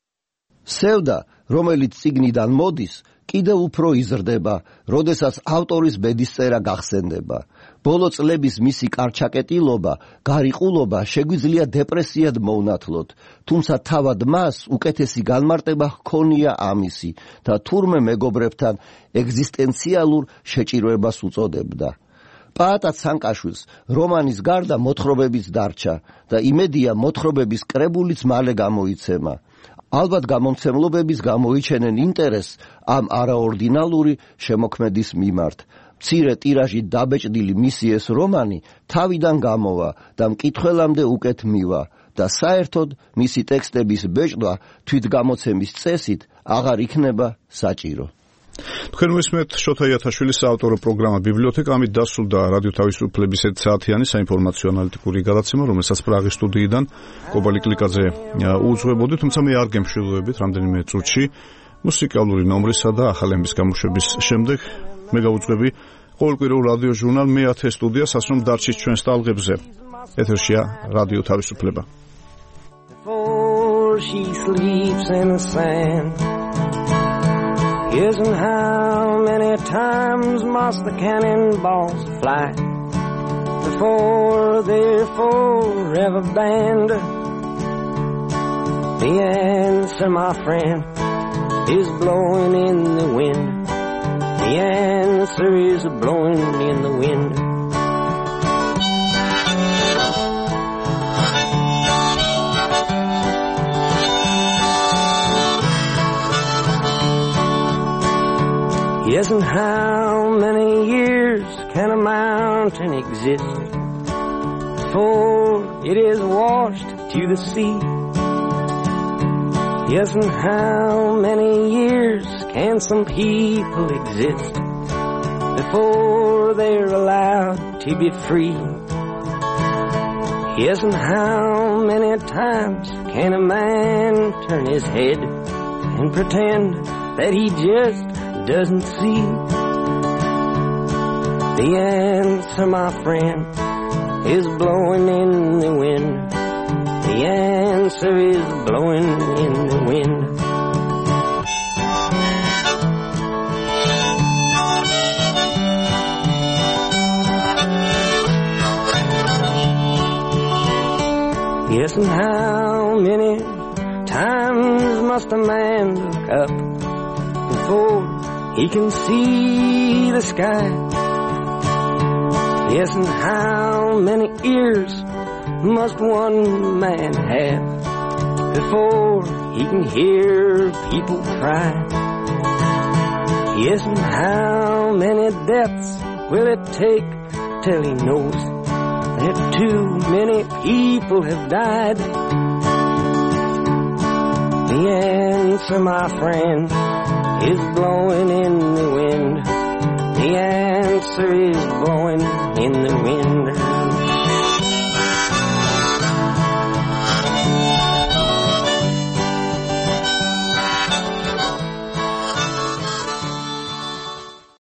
სევდა, რომელიც წიგნიდან მოდის, კიდევ უფრო იზრდება, როდესაც ავტორის ბედისწერა გახსენდება. ბოლო წლების მისი კარჩაკეტილობა, გარიყულობა შეგვიძლია დეპრესიად მოვნათლოთ, თუმცა თავად მას უკეთესი განმარტება ჰქონია ამისი და თურმე მეგობრებთან ეგზისტენციალურ შეჭირვებას უწოდებდა. პაატა ცანკაშვილს რომანის გარდა მოთხრობებიც დარჩა და იმედია მოთხრობების კრებულიც მალე გამოიცემა. ალბათ გამომცემლობების გამოიჩენენ ინტერესს ამ არაორდინალური შემოქმედის მიმართ. მცირე ტირაჟით დაბეჭდილი მისი ეს რომანი თავიდან გამოვა და მკითხველამდე უკეთ მივა და საერთოდ მისი ტექსტების ბეჭდვა თვითგამოცემის წესით აღარ იქნება საჭირო. თქვენ მისმენთ შოთა იათაშვილის საავტორო პროგრამა ბიბლიოთეკა, ამით დასრულდა რადიო თავისუფლების ერთ საათიანი საინფორმაციო ანალიტიკური გადაცემა, რომელსაც პრაღის სტუდიიდან კობალი კლიკაძე უძღვებოდი, თუმცა მე არ გემშვიდობებით რამდენიმე წუთში მუსიკალური ნომრისა და ახალების გამოშვების შემდეგ მე გავუძღვები ყოველკვირეულ რადიო ჟურნალ მეათე სტუდიას, ასრომ დარჩის ჩვენს ტალღებზე. ეთერშია რადიო თავისუფლება. Isn't how many times must the cannonballs fly before they're forever banned? The answer, my friend, is blowing in the wind. The answer is blowing in the wind. Isn't how many years can a mountain exist before it is washed to the sea? Isn't how many years can some people exist before they're allowed to be free? Isn't how many times can a man turn his head and pretend that he just doesn't see? The answer, my friend, is blowing in the wind. The answer is blowing in the wind. Yes, and how many times must a man look up before he can see the sky? Yes, and how many ears must one man have before he can hear people cry? Yes, and how many deaths will it take till he knows that too many people have died. The answer, my friend, is blowing in the wind. The answer is blowing in the wind.